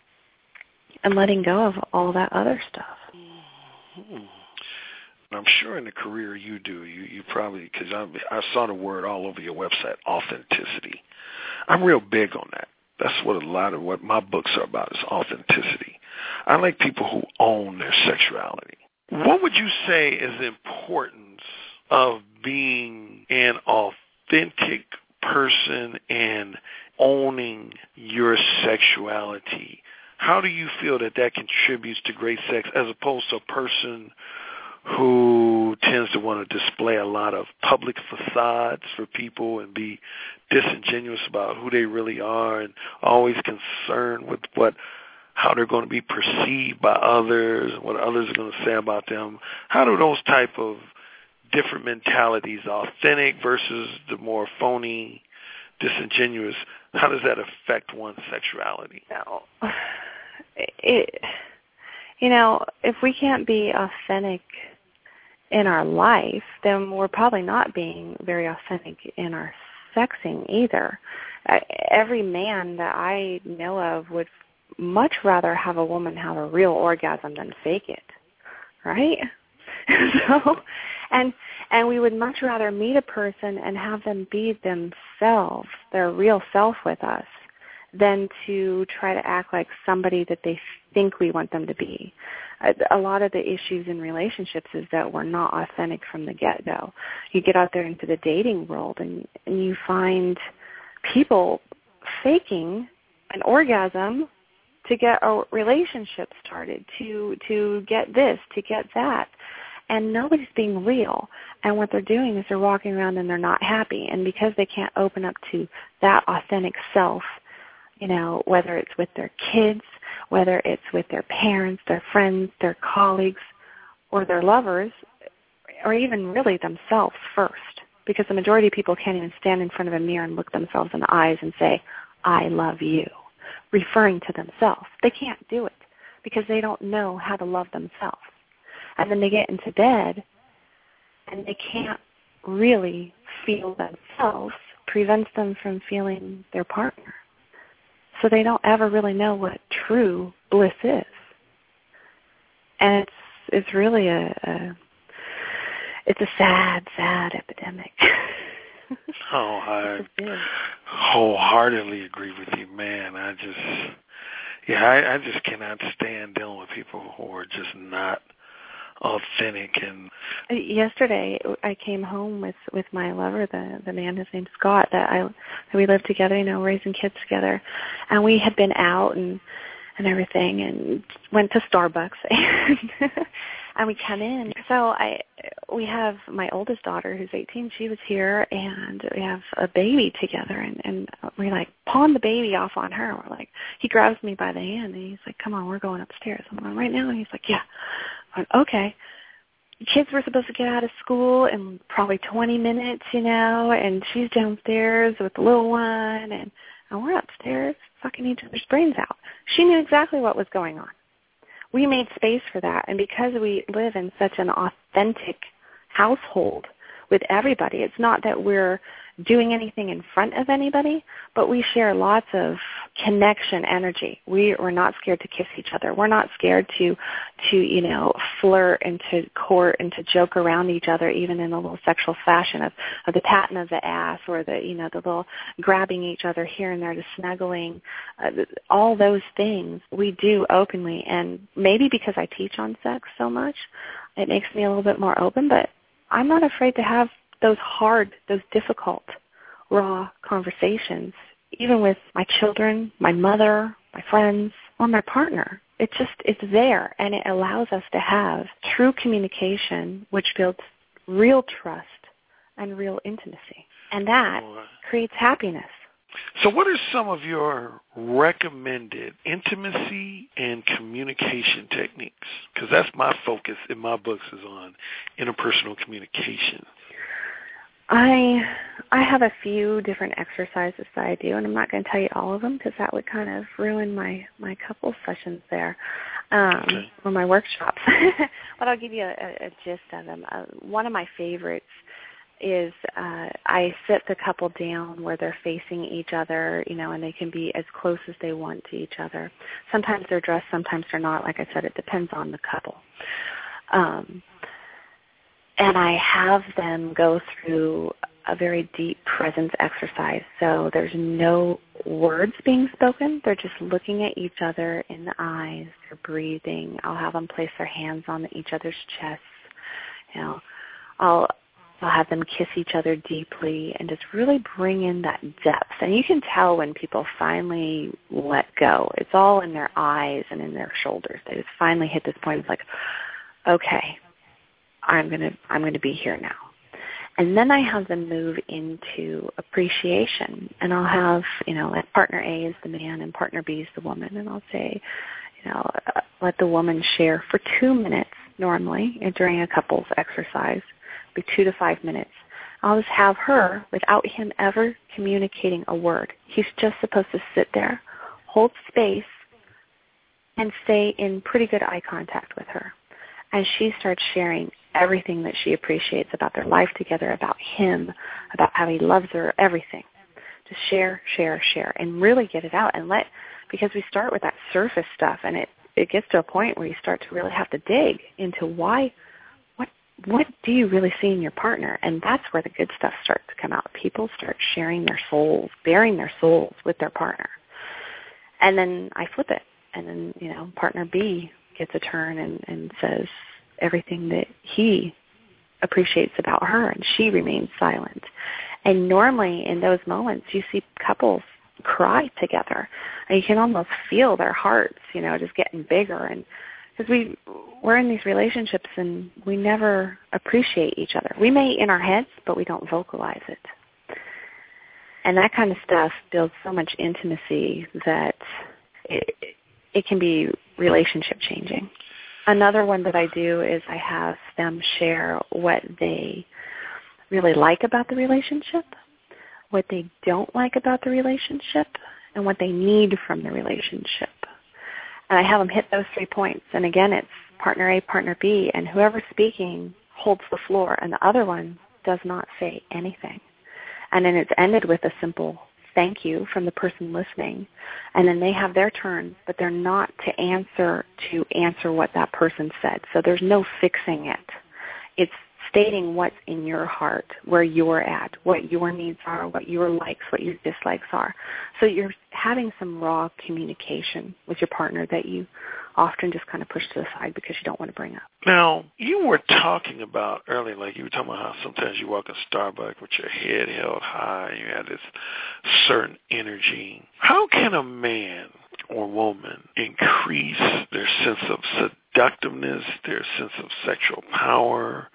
and letting go of all that other stuff. Mm-hmm. I'm sure in the career you do, you, you probably, because I, I saw the word all over your website, authenticity. I'm real big on that. That's what a lot of what my books are about, is authenticity. I like people who own their sexuality. What would you say is the importance of being an authentic person and owning your sexuality, how do you feel that that contributes to great sex as opposed to a person who tends to want to display a lot of public facades for people and be disingenuous about who they really are and always concerned with what how they're going to be perceived by others and what others are going to say about them? How do those type of different mentalities, authentic versus the more phony, disingenuous, how does that affect one's sexuality? No. It, you know, if we can't be authentic in our life, then we're probably not being very authentic in our sexing either. Every man that I know of would much rather have a woman have a real orgasm than fake it, right? so, and and we would much rather meet a person and have them be themselves, their real self with us, than to try to act like somebody that they think we want them to be. A lot of the issues in relationships is that we're not authentic from the get-go. You get out there into the dating world and, and you find people faking an orgasm to get a relationship started, to to get this, to get that. And nobody's being real. And what they're doing is they're walking around and they're not happy. And because they can't open up to that authentic self, you know, whether it's with their kids, whether it's with their parents, their friends, their colleagues, or their lovers, or even really themselves first. Because the majority of people can't even stand in front of a mirror and look themselves in the eyes and say, I love you, referring to themselves. They can't do it because they don't know how to love themselves. And then they get into bed and they can't really feel themselves, prevents them from feeling their partner. So they don't ever really know what true bliss is. And it's it's really a, a it's a sad, sad epidemic. Oh, I wholeheartedly agree with you, man. I just, yeah, I, I just cannot stand dealing with people who are just not authentic. And yesterday I came home with with my lover, the the man, his name's Scott, that I that we lived together, you know, raising kids together, and we had been out and and everything, and went to Starbucks, and and we come in. So I we have my oldest daughter who's eighteen. She was here, and we have a baby together, and and we like pawn the baby off on her. We're like, he grabs me by the hand and he's like, "Come on, we're going upstairs." I'm going, "Right now?" And he's like, "Yeah." I'm like, okay. Kids were supposed to get out of school in probably twenty minutes, you know, and she's downstairs with the little one, and, and we're upstairs sucking each other's brains out. She knew exactly what was going on. We made space for that, and because we live in such an authentic household with everybody, it's not that we're doing anything in front of anybody, but we share lots of connection energy. We, we're not scared to kiss each other. We're not scared to, to you know, flirt and to court and to joke around each other, even in a little sexual fashion of, of the patting of the ass or the, you know, the little grabbing each other here and there, the snuggling, uh, all those things we do openly. And maybe because I teach on sex so much, it makes me a little bit more open, but I'm not afraid to have those hard, those difficult, raw conversations, even with my children, my mother, my friends, or my partner. It just, it's there, and it allows us to have true communication, which builds real trust and real intimacy. And that creates happiness. So what are some of your recommended intimacy and communication techniques? Because that's my focus in my books is on interpersonal communication. I I have a few different exercises that I do, and I'm not going to tell you all of them because that would kind of ruin my, my couple sessions there, um, okay. or my workshops. But I'll give you a, a, a gist of them. Uh, one of my favorites is uh, I sit the couple down where they're facing each other, you know, and they can be as close as they want to each other. Sometimes they're dressed, sometimes they're not. Like I said, it depends on the couple. Um, and I have them go through a very deep presence exercise. So there's no words being spoken. They're just looking at each other in the eyes. They're breathing. I'll have them place their hands on each other's chests. You know, I'll I'll have them kiss each other deeply and just really bring in that depth. And you can tell when people finally let go. It's all in their eyes and in their shoulders. They just finally hit this point. It's like, okay, I'm gonna I'm gonna be here now. And then I have them move into appreciation. And I'll have, you know, like partner A is the man and partner B is the woman. And I'll say, you know, uh, let the woman share for two minutes normally during a couples exercise, be two to five minutes. I'll just have her, without him ever communicating a word. He's just supposed to sit there, hold space, and stay in pretty good eye contact with her. And she starts sharing everything that she appreciates about their life together, about him, about how he loves her, everything. Just share, share, share, and really get it out. And let, because we start with that surface stuff, and it, it gets to a point where you start to really have to dig into why, what, what do you really see in your partner? And that's where the good stuff starts to come out. People start sharing their souls, bearing their souls with their partner. And then I flip it. And then, you know, partner B gets a turn and, and says everything that he appreciates about her, and she remains silent. And normally in those moments you see couples cry together, and you can almost feel their hearts, you know, just getting bigger. And because we, we're in these relationships and we never appreciate each other. We may in our heads, but we don't vocalize it. And that kind of stuff builds so much intimacy that it, it can be relationship changing. Another one that I do is I have them share what they really like about the relationship, what they don't like about the relationship, and what they need from the relationship. And I have them hit those three points. And again, it's partner A, partner B, and whoever's speaking holds the floor, and the other one does not say anything. And then it's ended with a simple thank you from the person listening, and then they have their turn, but they're not to answer to answer what that person said. So there's no fixing it. It's stating what's in your heart, where you're at, what your needs are, what your likes, what your dislikes are. So you're having some raw communication with your partner that you often just kind of push to the side because you don't want to bring up. Now, you were talking about earlier, like you were talking about how sometimes you walk in Starbucks with your head held high and you have this certain energy. How can a man or woman increase their sense of seductiveness, their sense of sexual power,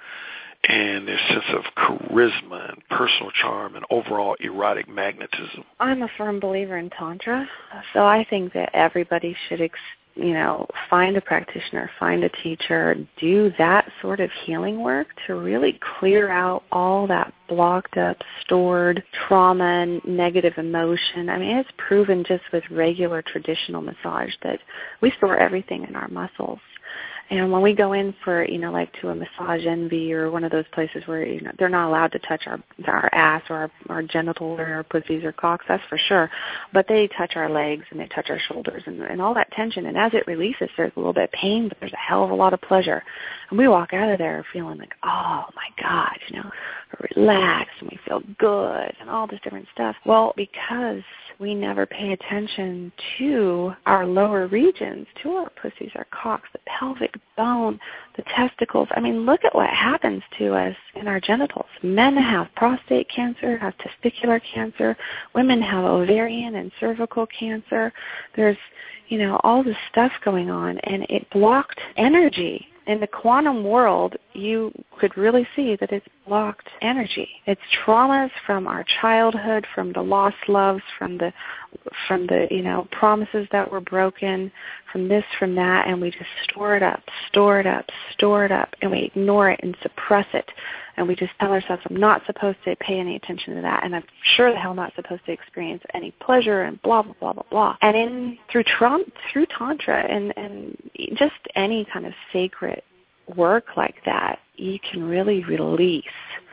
and their sense of charisma and personal charm and overall erotic magnetism? I'm a firm believer in Tantra, so I think that everybody should ex- you know, find a practitioner, find a teacher, do that sort of healing work to really clear out all that blocked up, stored trauma and negative emotion. I mean, it's proven just with regular traditional massage that we store everything in our muscles. And when we go in for, you know, like to a Massage Envy or one of those places where, you know, they're not allowed to touch our our ass or our, our genital or our pussies or cocks, that's for sure. But they touch our legs and they touch our shoulders and, and all that tension. And as it releases, there's a little bit of pain, but there's a hell of a lot of pleasure. And we walk out of there feeling like, oh, my God, you know, we're relaxed and we feel good and all this different stuff. Well, because we never pay attention to our lower regions, to our pussies, our cocks, the pelvic bone, the testicles. I mean, look at what happens to us in our genitals. Men have prostate cancer, have testicular cancer. Women have ovarian and cervical cancer. There's, you know, all this stuff going on, and it blocked energy. In the quantum world, you could really see that it's blocked energy. It's traumas from our childhood, from the lost loves, from the, from the, you know, promises that were broken, from this, from that, and we just store it up, store it up, store it up, and we ignore it and suppress it. And we just tell ourselves, I'm not supposed to pay any attention to that, and I'm sure the hell not supposed to experience any pleasure, and blah, blah, blah, blah, blah. And in through Trump, through Tantra and, and just any kind of sacred work like that, you can really release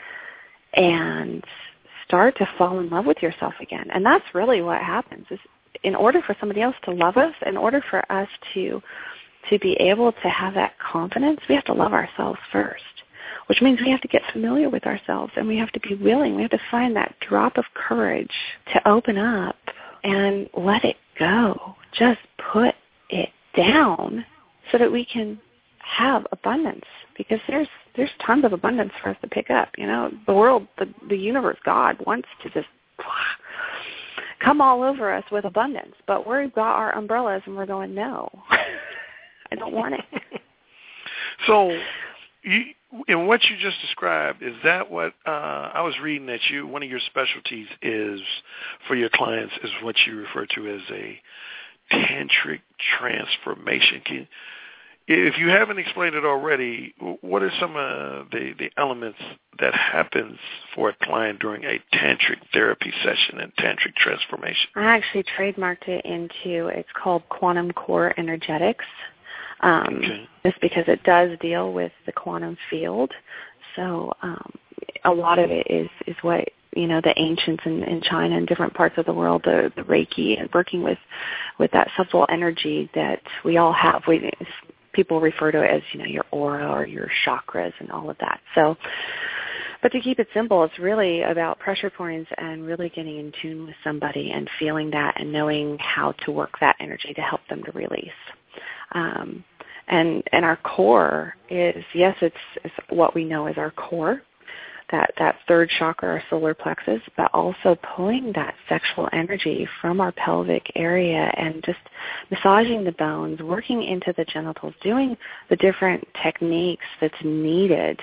and start to fall in love with yourself again. And that's really what happens. Is in order for somebody else to love us, in order for us to to be able to have that confidence, we have to love ourselves first, which means we have to get familiar with ourselves, and we have to be willing. We have to find that drop of courage to open up and let it go. Just put it down so that we can have abundance, because there's there's tons of abundance for us to pick up. You know, the world, the, the universe, God wants to just come all over us with abundance, but we've got our umbrellas and we're going, no, I don't want it. So, you, in what you just described, is that what uh, I was reading that you, one of your specialties is for your clients is what you refer to as a tantric transformation. Can, if you haven't explained it already, what are some of the, the elements that happens for a client during a tantric therapy session and tantric transformation? I actually trademarked it into, it's called Quantum Core Energetics. Um, okay. Just because it does deal with the quantum field. So um, a lot of it is, is what, you know, the ancients in, in China and different parts of the world, the, the Reiki, and working with, with that subtle energy that we all have. We, people refer to it as, you know, your aura or your chakras and all of that. So, but to keep it simple, it's really about pressure points and really getting in tune with somebody and feeling that and knowing how to work that energy to help them to release. Um, and and our core is, yes, it's, it's what we know as our core, that, that third chakra, our solar plexus, but also pulling that sexual energy from our pelvic area and just massaging the bones, working into the genitals, doing the different techniques that's needed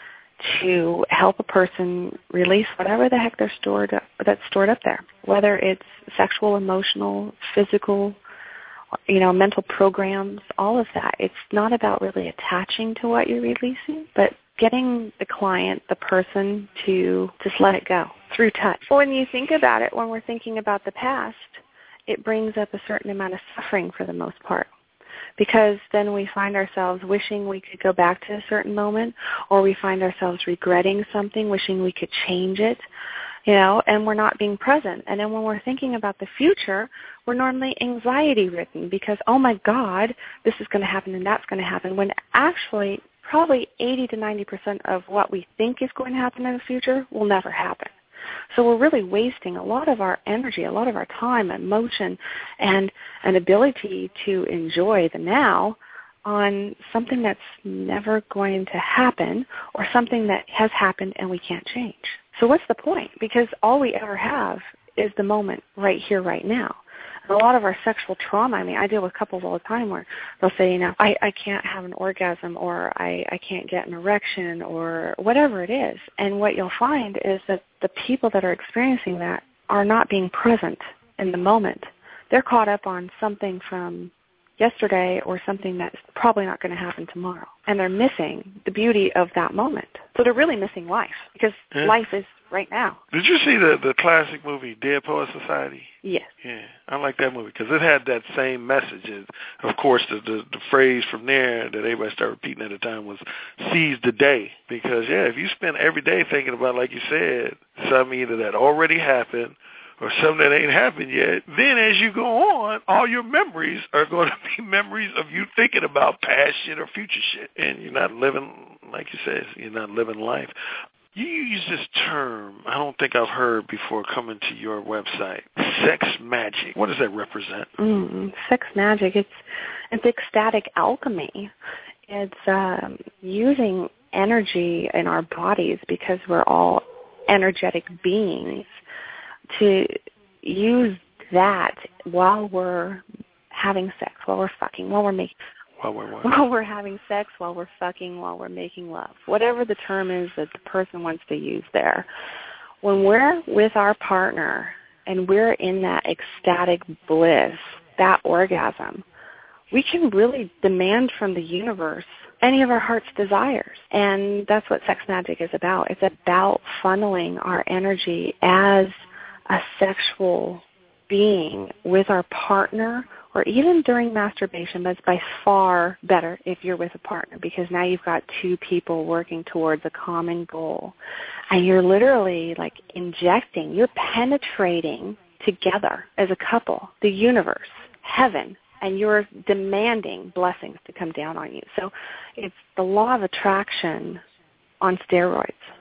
to help a person release whatever the heck they're stored up, that's stored up there, whether it's sexual, emotional, physical, you know, mental programs, all of that. It's not about really attaching to what you're releasing, but getting the client, the person, to just let it go through touch. When you think about it, when we're thinking about the past, it brings up a certain amount of suffering for the most part, because then we find ourselves wishing we could go back to a certain moment, or we find ourselves regretting something, wishing we could change it, you know, and we're not being present. And then when we're thinking about the future, we're normally anxiety-ridden because, oh, my God, this is going to happen and that's going to happen, when actually probably eighty to ninety percent of what we think is going to happen in the future will never happen. So we're really wasting a lot of our energy, a lot of our time, emotion, and an ability to enjoy the now on something that's never going to happen or something that has happened and we can't change. So what's the point? Because all we ever have is the moment right here, right now. And a lot of our sexual trauma, I mean, I deal with couples all the time where they'll say, you know, I, I can't have an orgasm, or I, I can't get an erection, or whatever it is. And what you'll find is that the people that are experiencing that are not being present in the moment. They're caught up on something from yesterday or something that's probably not going to happen tomorrow. And they're missing the beauty of that moment. So they're really missing life, because yeah. life is right now. Did you see the, the classic movie Dead Poets Society? Yes. Yeah, I like that movie because it had that same message. And of course, the, the the phrase from there that everybody started repeating at the time was "seize the day." Because, yeah, if you spend every day thinking about, like you said, something either that already happened or something that ain't happened yet, then as you go on, all your memories are going to be memories of you thinking about past shit or future shit. And you're not living, like you said, you're not living life. You use this term, I don't think I've heard before coming to your website, sex magic. What does that represent? Mm, sex magic, it's, it's ecstatic alchemy. It's um, using energy in our bodies, because we're all energetic beings, to use that while we're having sex, while we're fucking, while we're making... While we're, while we're having sex, while we're fucking, while we're making love, whatever the term is that the person wants to use there. When we're with our partner and we're in that ecstatic bliss, that orgasm, we can really demand from the universe any of our heart's desires. And that's what sex magic is about. It's about funneling our energy as a sexual being with our partner, or even during masturbation, but it's by far better if you're with a partner, because now you've got two people working towards a common goal. And you're literally like injecting, you're penetrating together as a couple, the universe, heaven, and you're demanding blessings to come down on you. So it's the law of attraction on steroids.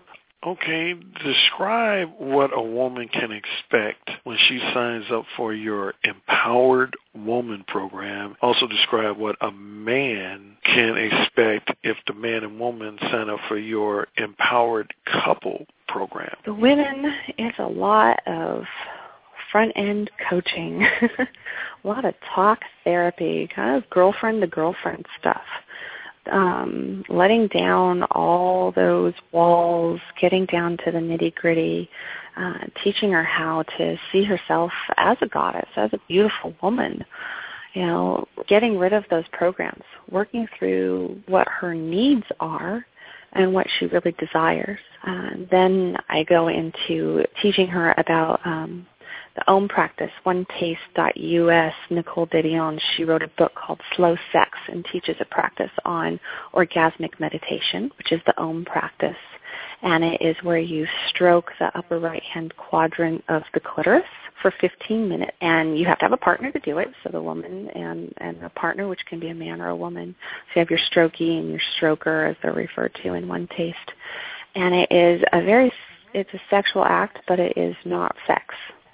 Okay, describe what a woman can expect when she signs up for your Empowered Woman program. Also describe what a man can expect if the man and woman sign up for your Empowered Couple program. The women, it's a lot of front-end coaching, a lot of talk therapy, kind of girlfriend-to-girlfriend stuff. Um, letting down all those walls, getting down to the nitty-gritty, uh, teaching her how to see herself as a goddess, as a beautiful woman, you know, getting rid of those programs, working through what her needs are and what she really desires. Uh, then I go into teaching her about um, the O M practice, one taste dot U S. Nicole Didion, she wrote a book called Slow Sex and teaches a practice on orgasmic meditation, which is the O M practice. And it is where you stroke the upper right-hand quadrant of the clitoris for fifteen minutes. And you have to have a partner to do it, so the woman and, and a partner, which can be a man or a woman. So you have your strokey and your stroker, as they're referred to in One Taste. And it is a very, it's a sexual act, but it is not sex.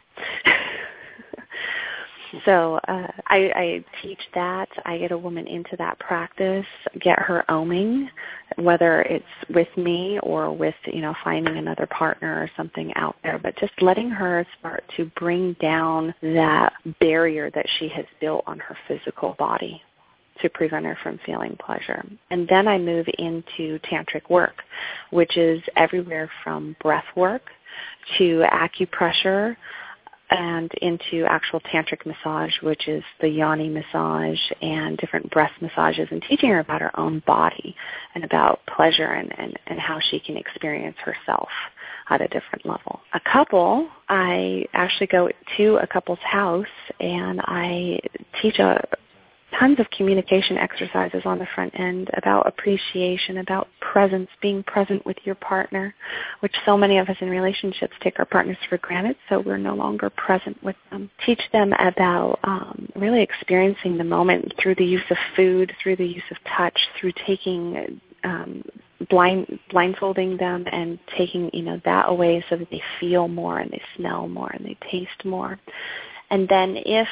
So uh, I, I teach that. I get a woman into that practice, get her oming, whether it's with me or with, you know, finding another partner or something out there, but just letting her start to bring down that barrier that she has built on her physical body to prevent her from feeling pleasure. And then I move into tantric work, which is everywhere from breath work to acupressure, and into actual tantric massage, which is the yoni massage and different breast massages, and teaching her about her own body and about pleasure and, and, and how she can experience herself at a different level. A couple, I actually go to a couple's house and I teach a tons of communication exercises on the front end about appreciation, about presence, being present with your partner, which so many of us in relationships take our partners for granted, so we're no longer present with them. Teach them about um, really experiencing the moment through the use of food, through the use of touch, through taking um, blind blindfolding them and taking, you know, that away so that they feel more and they smell more and they taste more. And then if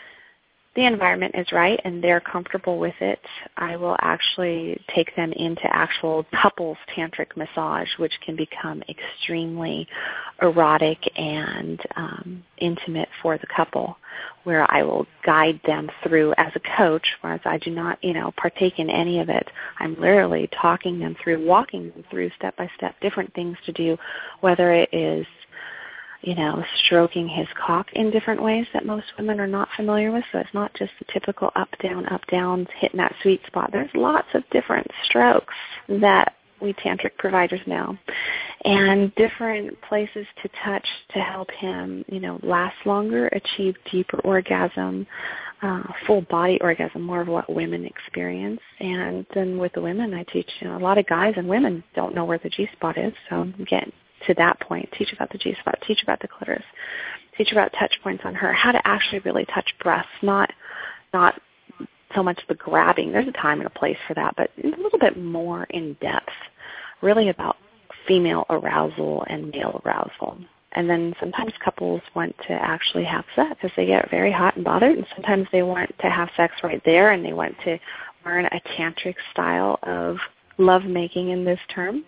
the environment is right and they're comfortable with it, I will actually take them into actual couples tantric massage, which can become extremely erotic and um, intimate for the couple, where I will guide them through as a coach, whereas I do not, you know, partake in any of it. I'm literally talking them through, walking them through step-by-step different things to do, whether it is, you know, stroking his cock in different ways that most women are not familiar with. So it's not just the typical up, down, up, down, hitting that sweet spot. There's lots of different strokes that we tantric providers know, and different places to touch to help him, you know, last longer, achieve deeper orgasm, uh, full body orgasm, more of what women experience. And then with the women, I teach, you know, a lot of guys and women don't know where the G-spot is, so get to that point, teach about the G-spot, teach about the clitoris, teach about touch points on her, how to actually really touch breasts, not not so much the grabbing. There's a time and a place for that, but a little bit more in depth, really about female arousal and male arousal. And then sometimes couples want to actually have sex because they get very hot and bothered, and sometimes they want to have sex right there and they want to learn a tantric style of lovemaking in this term.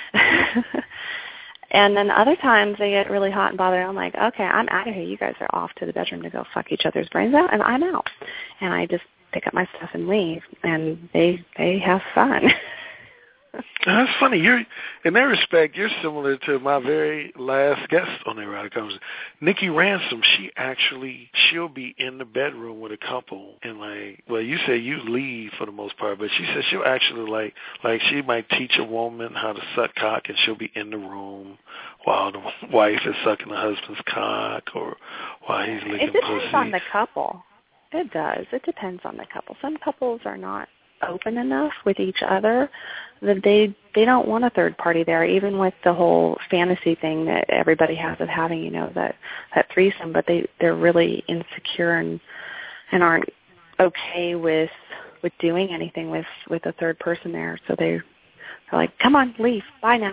And then other times they get really hot and bothered. I'm like, okay, I'm out of here. You guys are off to the bedroom to go fuck each other's brains out, and I'm out. And I just pick up my stuff and leave, and they they have fun. That's funny. You're, in that respect, you're similar to my very last guest on the Erotic Conversation, Nikki Ransom. She actually, she'll be in the bedroom with a couple, and like, well, you say you leave for the most part, but she says she'll actually like, like she might teach a woman how to suck cock, and she'll be in the room while the wife is sucking the husband's cock, or while he's licking pussy. It depends on the couple. It does. It depends on the couple. Some couples are not open enough with each other that they they don't want a third party there, even with the whole fantasy thing that everybody has of having, you know, that that threesome, but they they're really insecure and and aren't okay with with doing anything with with a third person there, so they they're like, come on, leave, bye now.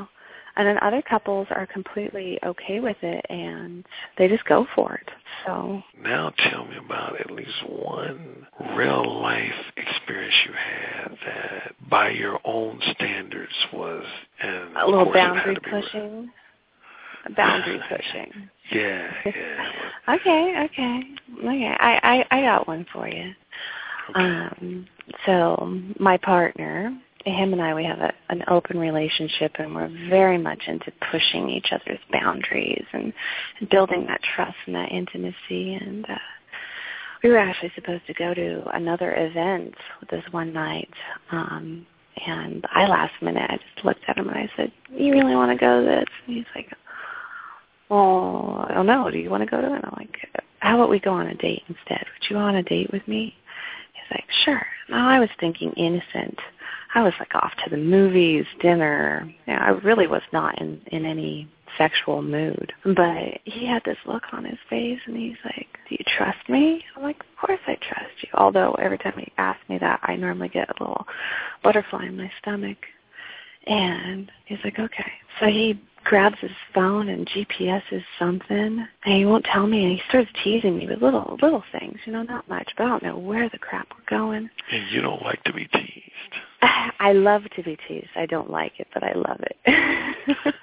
And then other couples are completely okay with it, and they just go for it. So now tell me about at least one real-life experience you had that, by your own standards, was an a little boundary pushing. Boundary pushing. Yeah, yeah. okay, okay, okay. I, I, I got one for you. Okay. Um, so my partner, him and I, we have a, an open relationship, and we're very much into pushing each other's boundaries and, and building that trust and that intimacy. And uh, we were actually supposed to go to another event this one night, um, and I last minute, I just looked at him and I said, "You really want to go to this?" And he's like, "Well, I don't know. Do you want to go to it?" And I'm like, "How about we go on a date instead? Would you go on a date with me?" He's like, "Sure." Now, I was thinking innocent. I was like off to the movies, dinner. You know, I really was not in, in any sexual mood. But he had this look on his face, and he's like, "Do you trust me?" I'm like, "Of course I trust you." Although every time he asks me that, I normally get a little butterfly in my stomach. And he's like, "Okay." So he grabs his phone and G P S's something, and he won't tell me, and he starts teasing me with little little things, you know, not much, but I don't know where the crap we're going. And you don't like to be teased. I love to be teased. I don't like it, but I love it.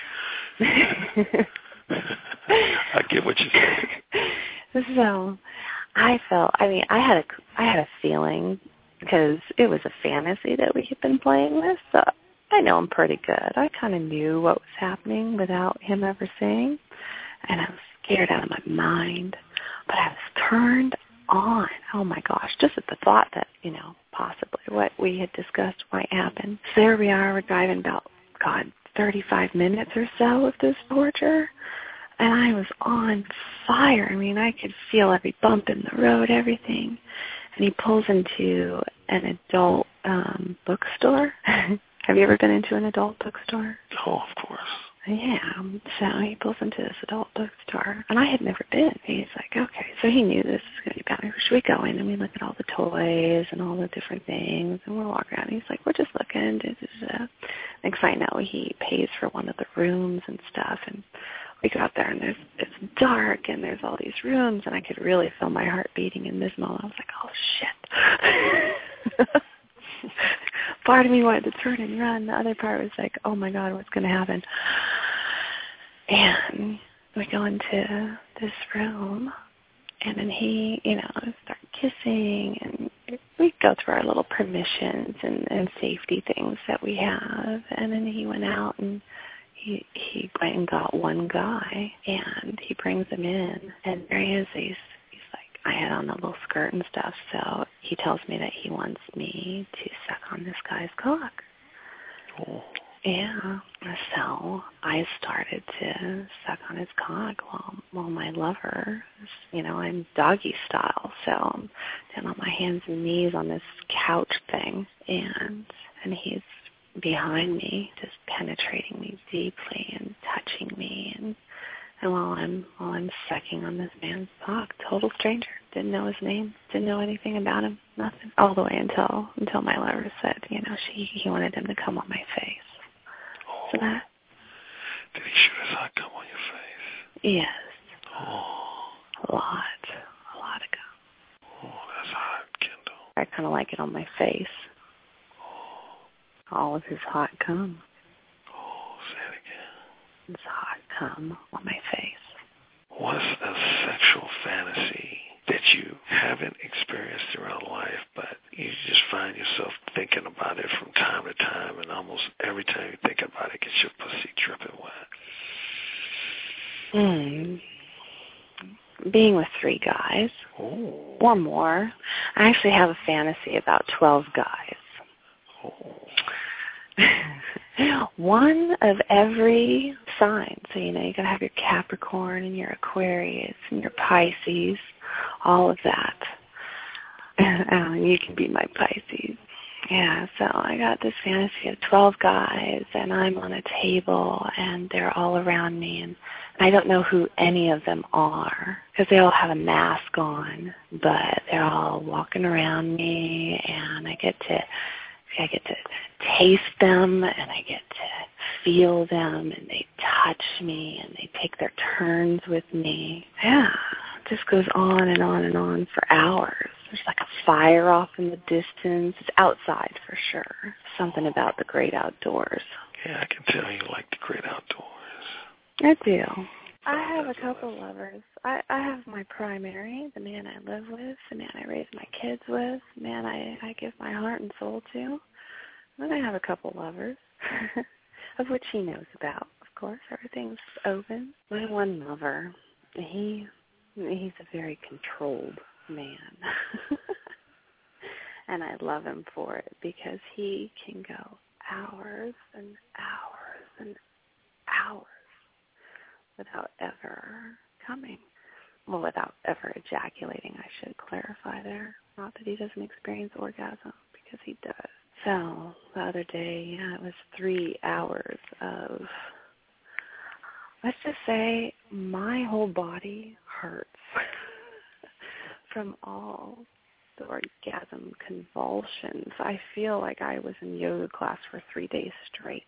I get what you're saying. So I felt, I mean, I had a, I had a feeling, because it was a fantasy that we had been playing with, so I know him pretty good. I kind of knew what was happening without him ever saying, and I was scared out of my mind, but I was turned on. Oh, my gosh, just at the thought that, you know, possibly what we had discussed might happen. So there we are. We're driving about, God, thirty-five minutes or so of this torture, and I was on fire. I mean, I could feel every bump in the road, everything. And he pulls into an adult um, bookstore. Have you ever been into an adult bookstore? Oh, of course. Yeah. So he pulls into this adult bookstore, and I had never been. He's like, "Okay." So he knew this was going to be bad. Should we go in? And we look at all the toys and all the different things, and we're walking around. And he's like, "We're just looking." Next thing I know, he pays for one of the rooms and stuff, and we go out there, and there's it's dark, and there's all these rooms, and I could really feel my heart beating in this moment. I was like, "Oh, shit." Part of me wanted to turn and run. The other part was like, "Oh, my God, what's going to happen?" And we go into this room, and then he, you know, start kissing, and we go through our little permissions and, and safety things that we have. And then he went out, and he he went and got one guy, and he brings him in, and there he is. He's I had on a little skirt and stuff, so he tells me that he wants me to suck on this guy's cock. Oh. Yeah. So I started to suck on his cock while while my lover, you know, I'm doggy style, so I'm down on my hands and knees on this couch thing, and and he's behind me, just penetrating me deeply and touching me, and And while I'm while I'm sucking on this man's cock, total stranger, didn't know his name, didn't know anything about him, nothing. All the way until until my lover said, you know, she he wanted him to come on my face. Oh. So that. Did he shoot his hot gum on your face? Yes. Oh. A lot, a lot of gum. Oh, that's hot, Kendall. I kind of like it on my face. Oh. All of his hot cum. Oh, say it again. His hot cum on my face. What's a sexual fantasy that you haven't experienced throughout life, but you just find yourself thinking about it from time to time, and almost every time you think about it, gets your pussy dripping wet? Hmm. Being with three guys. Ooh. Or more. I actually have a fantasy about twelve guys. Oh. One of every sign. So, you know, you got to have your Capricorn and your Aquarius and your Pisces, all of that. Uh, you can be my Pisces. Yeah, so I got this fantasy of twelve guys, and I'm on a table, and they're all around me, and I don't know who any of them are, because they all have a mask on, but they're all walking around me, and I get to I get to taste them, and I get to feel them, and they touch me, and they take their turns with me. Yeah, it just goes on and on and on for hours. There's like a fire off in the distance. It's outside for sure. Something about the great outdoors. Yeah, I can tell you like the great outdoors. I do. I have a couple lovers. I, I have my primary, the man I live with, the man I raise my kids with, the man I, I give my heart and soul to. Then I have a couple lovers, of which he knows about, of course. Everything's open. My one lover, he he's a very controlled man. And I love him for it because he can go hours and hours and hours without ever coming. Well, without ever ejaculating, I should clarify there. Not that he doesn't experience orgasm, because he does. So, the other day, yeah, it was three hours of, let's just say, my whole body hurts from all the orgasm convulsions. I feel like I was in yoga class for three days straight.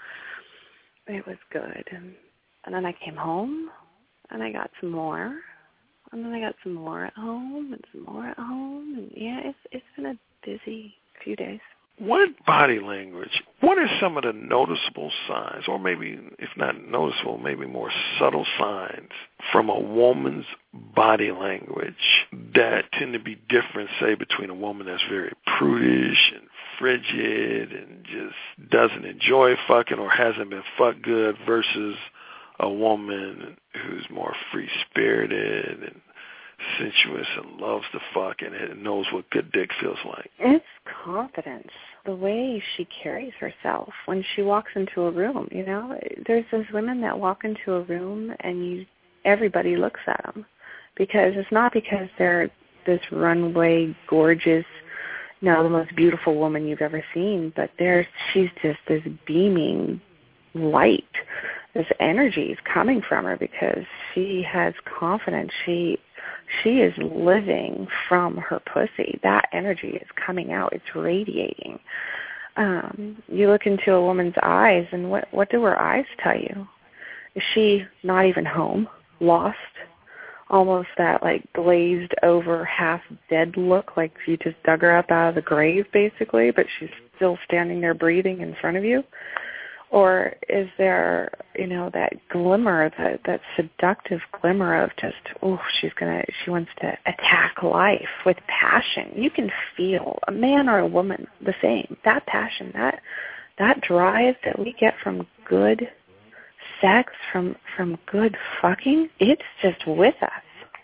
It was good. And, and then I came home, and I got some more. And then I got some more at home, and some more at home. And, yeah, it's it's been a busy few days. What body language, what are some of the noticeable signs, or maybe, if not noticeable, maybe more subtle signs from a woman's body language that tend to be different, say, between a woman that's very prudish and frigid and just doesn't enjoy fucking or hasn't been fucked good versus a woman who's more free-spirited and sensuous and loves to fuck and knows what good dick feels like? It's confidence. The way she carries herself when she walks into a room, you know. There's those women that walk into a room and you, everybody looks at them. Because it's not because they're this runway, gorgeous, you know, the most beautiful woman you've ever seen, but there's, she's just this beaming light. This energy is coming from her because she has confidence. She she is living from her pussy. That energy is coming out. It's radiating. Um, you look into a woman's eyes, and what, what do her eyes tell you? Is she not even home, lost, almost that like glazed over, half dead look, like you just dug her up out of the grave, basically, but she's still standing there breathing in front of you? Or is there, you know, that glimmer, that, that seductive glimmer of just, oh, she's gonna, she wants to attack life with passion. You can feel, a man or a woman, the same. That passion, that that drive that we get from good sex, from from good fucking, it's just with us.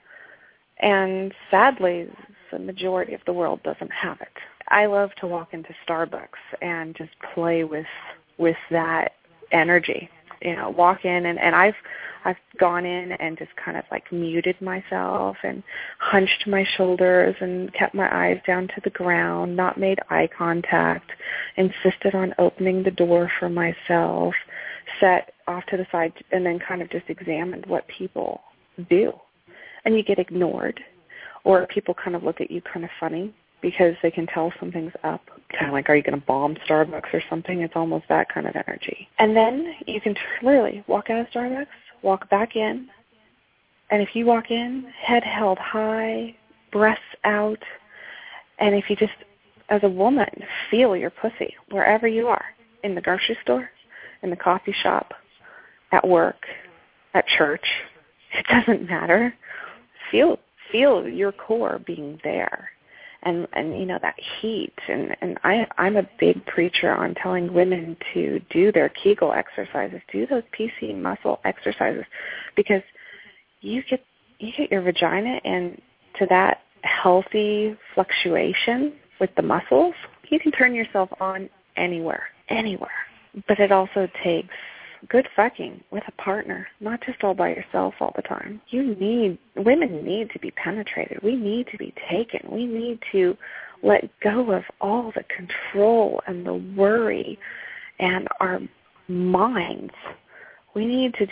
And sadly, the majority of the world doesn't have it. I love to walk into Starbucks and just play with with that energy, you know, walk in and, and I've I've gone in and just kind of like muted myself and hunched my shoulders and kept my eyes down to the ground, not made eye contact, insisted on opening the door for myself, sat off to the side and then kind of just examined what people do. And you get ignored, or people kind of look at you kind of funny because they can tell something's up. Kind of like, are you going to bomb Starbucks or something? It's almost that kind of energy. And then you can literally walk out of Starbucks, walk back in, and if you walk in, head held high, breasts out, and if you just, as a woman, feel your pussy wherever you are, in the grocery store, in the coffee shop, at work, at church, it doesn't matter. Feel feel your core being there. And, and you know, that heat. And, and I, I'm a big preacher on telling women to do their Kegel exercises, do those P C muscle exercises, because you get you get your vagina into that healthy fluctuation with the muscles. You can turn yourself on anywhere, anywhere. But it also takes good fucking with a partner, not just all by yourself all the time. You need, women need to be penetrated. We need to be taken. We need to let go of all the control and the worry and our minds. We need to just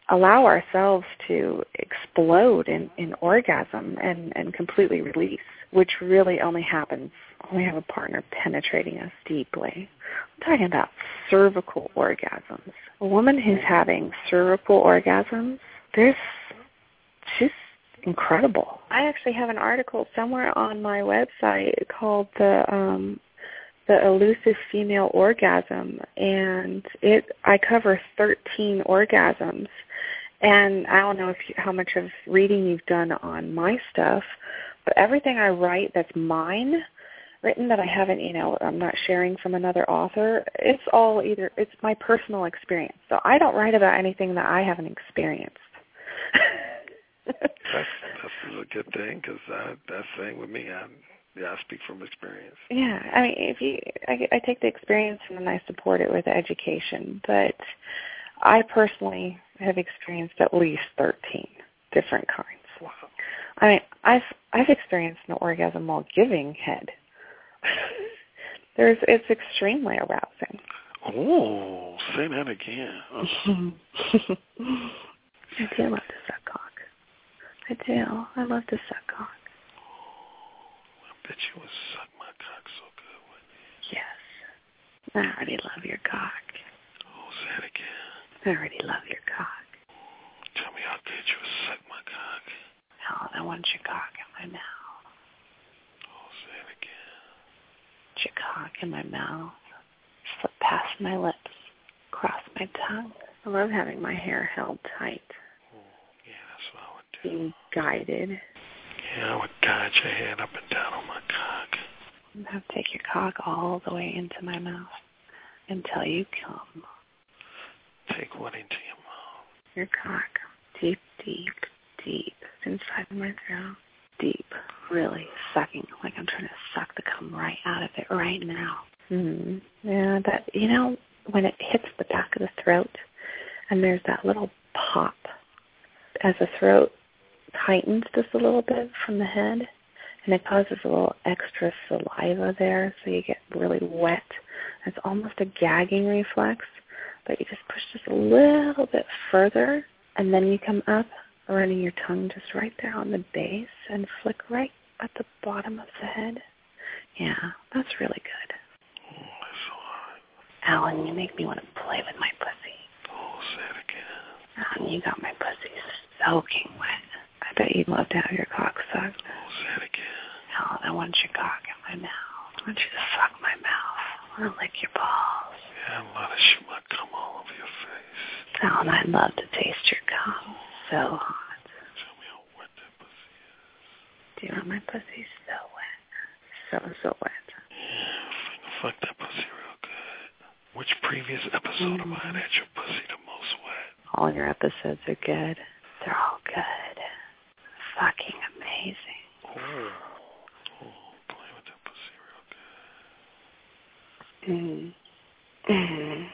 allow ourselves to explode in, in orgasm and, and completely release, which really only happens when we have a partner penetrating us deeply. I'm talking about cervical orgasms. A woman who's having cervical orgasms, there's she's incredible. I actually have an article somewhere on my website called the um, the elusive female orgasm, and it I cover thirteen orgasms. And I don't know if you, how much of reading you've done on my stuff, but everything I write that's mine, written that I haven't, you know, I'm not sharing from another author, it's all either, it's my personal experience. So I don't write about anything that I haven't experienced. that's, that's a good thing, because that's the thing with me. I, yeah, I speak from experience. Yeah, I mean, if you, I, I take the experience and then I support it with education, but I personally have experienced at least thirteen different kinds. Wow. I mean, I've I've experienced an orgasm while giving head. There's, it's extremely arousing. Oh, say that again. I do love to suck cock. I do. I love to suck cock. I bet you would suck my cock so good, wouldn't you? Yes. I already love your cock. Oh, say it again. I already love your cock. Tell me how good you would suck my cock. Hell, I want your cock in my mouth. Oh, say it again. Your cock in my mouth. Slip past my lips. Cross my tongue. I love having my hair held tight. Oh, yeah, that's what I would do. Being guided. Yeah, I would guide your head up and down on my cock. And have to take your cock all the way into my mouth until you come. Take what into your mouth? Your cock. Deep, deep, deep inside my throat. Deep. Really sucking. Like I'm trying to suck the cum right out of it right now. Mm-hmm. Yeah, that, you know, when it hits the back of the throat and there's that little pop as the throat tightens just a little bit from the head, and it causes a little extra saliva there, so you get really wet. It's almost a gagging reflex, but you just push just a little bit further, and then you come up, running your tongue just right there on the base and flick right at the bottom of the head. Yeah, that's really good. Oh, that's so hot. Alan, you make me want to play with my pussy. Oh, say it again. Alan, you got my pussy soaking wet. I bet you'd love to have your cock sucked. Oh, say it again. Alan, I want your cock in my mouth. I want you to suck my mouth. I want to lick your balls. Yeah, I'd love to shoot my cum all over your face. Alan, I'd love to taste your cum. So hot. Tell me how wet that pussy is. Do you want my pussy so wet? So, so wet. Yeah, fuck that pussy real good. Which previous episode mm-hmm. of mine had your pussy the most wet? All your episodes are good. They're all good. Fucking amazing. Oh. Oh, play with that pussy real good. Mm. Mm.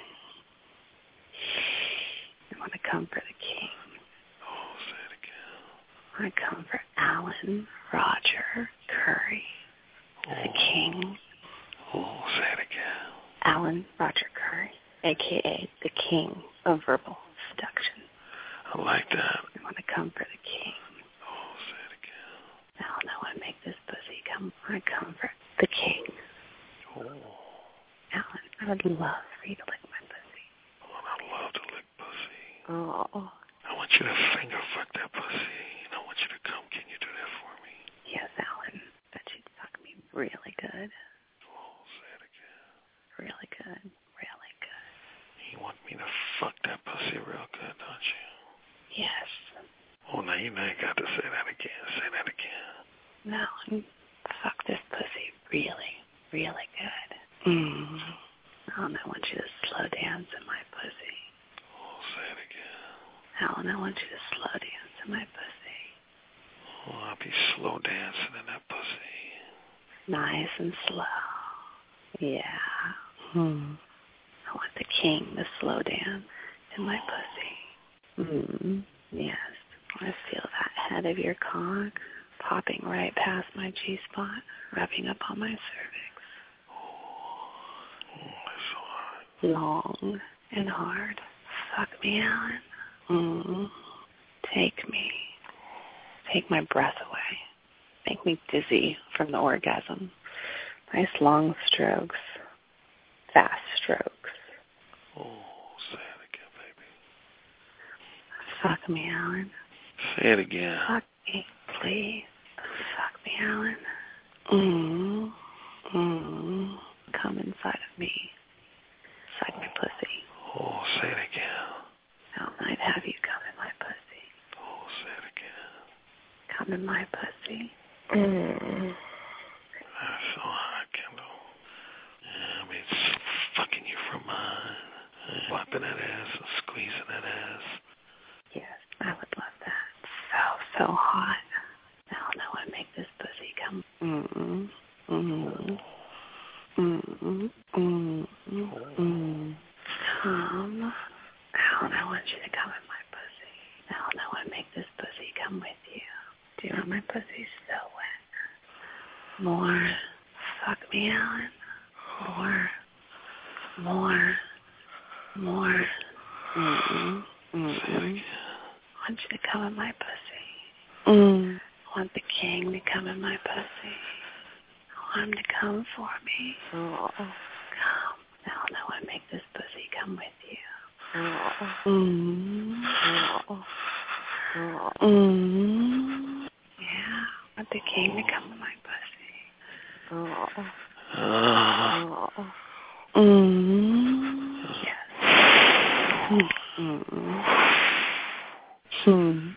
I want to come for the king. Oh, say it again. I want to come for Alan Roger Curry, oh. the king. Oh, say it again. Alan Roger Curry, a k a the king of verbal seduction. I like that. I want to come for the king. Oh, say it again. Alan, I want to make this pussy come. I want to come for the king. Oh. Alan, I would love for you to lick my pussy. Oh, I'd love to lick pussy. Oh. I want you to finger fuck that pussy. And I want you to come. Can you do that for me? Yes, Alan. Bet you'd fuck me really good. Oh, say it again. Really good. Really good. You want me to fuck that pussy real good, don't you? Yes. Oh, now you know you got to say that again. Say that again. No, fuck this pussy really, really good. Mm. Alan, I want you to slow dance in my pussy. Oh, say it again. Alan, I want you to slow dance in my pussy. Oh, I'll be slow dancing in that pussy. Nice and slow. Yeah. Hmm. I want the king to slow dance in my pussy. Hmm. Yes. I want to feel that head of your cock popping right past my G-spot, rubbing up on my cervix. Oh, that's so hot. Long and hard. Fuck me, Alan. Mm. Take me. Take my breath away. Make me dizzy from the orgasm. Nice long strokes. Fast strokes. Oh, say it again, baby. Fuck me, Alan. Say it again. Fuck me, please. Fuck me, Alan. Mm. Mm. Come inside of me. Inside my pussy. Oh, say it again. Now I'd have you come in my pussy. Oh, say it again. Come in my pussy. Mm. That's so hot, Kendall. Yeah, I mean, it's fucking you from mine. Wiping that ass and squeezing that ass. Yes, I would love that. So, so hot. Now, now I make this pussy come. Mm-mm. Mm-mm. Mm-mm. Mm-mm. Mm-mm. Come. Alan, I want you to come in my pussy. Now, now I make this pussy come with you. Do you want my pussy so wet? More. Fuck me, Alan. More. More. More. Mm-mm. Mm-mm. I want you to come in my pussy. Mm. I want the king to come in my pussy. I want him to come for me. Oh. Come. Now, now I make this pussy come with you. Oh. Mm. Oh. Oh. Mm. Yeah. I want the king to come in my pussy. Oh. Oh. Mm. Yes. Mm. Hmm.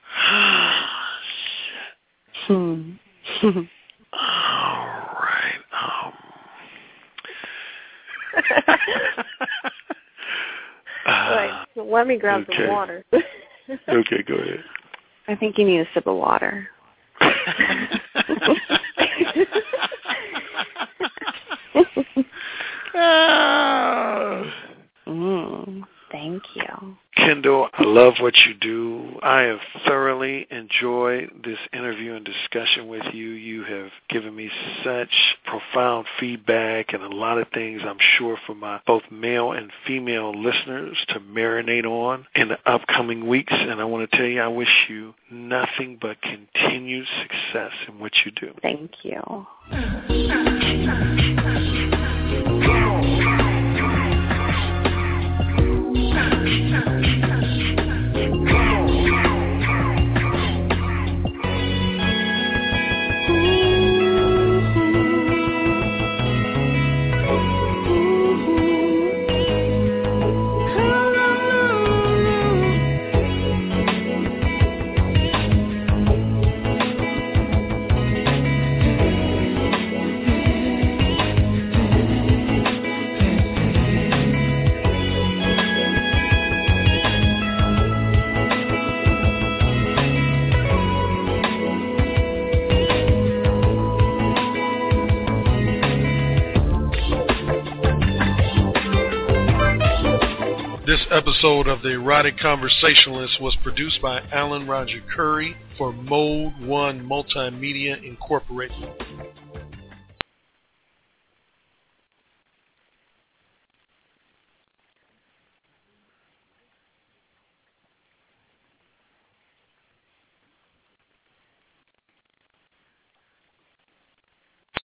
Hmm. All right. Um. Right. So let me grab okay. some water. Okay, go ahead. I think you need a sip of water. mm, thank you. Kendall, I love what you do. I have thoroughly enjoyed this interview and discussion with you. You have given me such profound feedback and a lot of things, I'm sure, for my both male and female listeners to marinate on in the upcoming weeks. And I want to tell you, I wish you nothing but continued success in what you do. Thank you. This episode of The Erotic Conversationalist was produced by Alan Roger Curry for Mode One Multimedia Incorporated.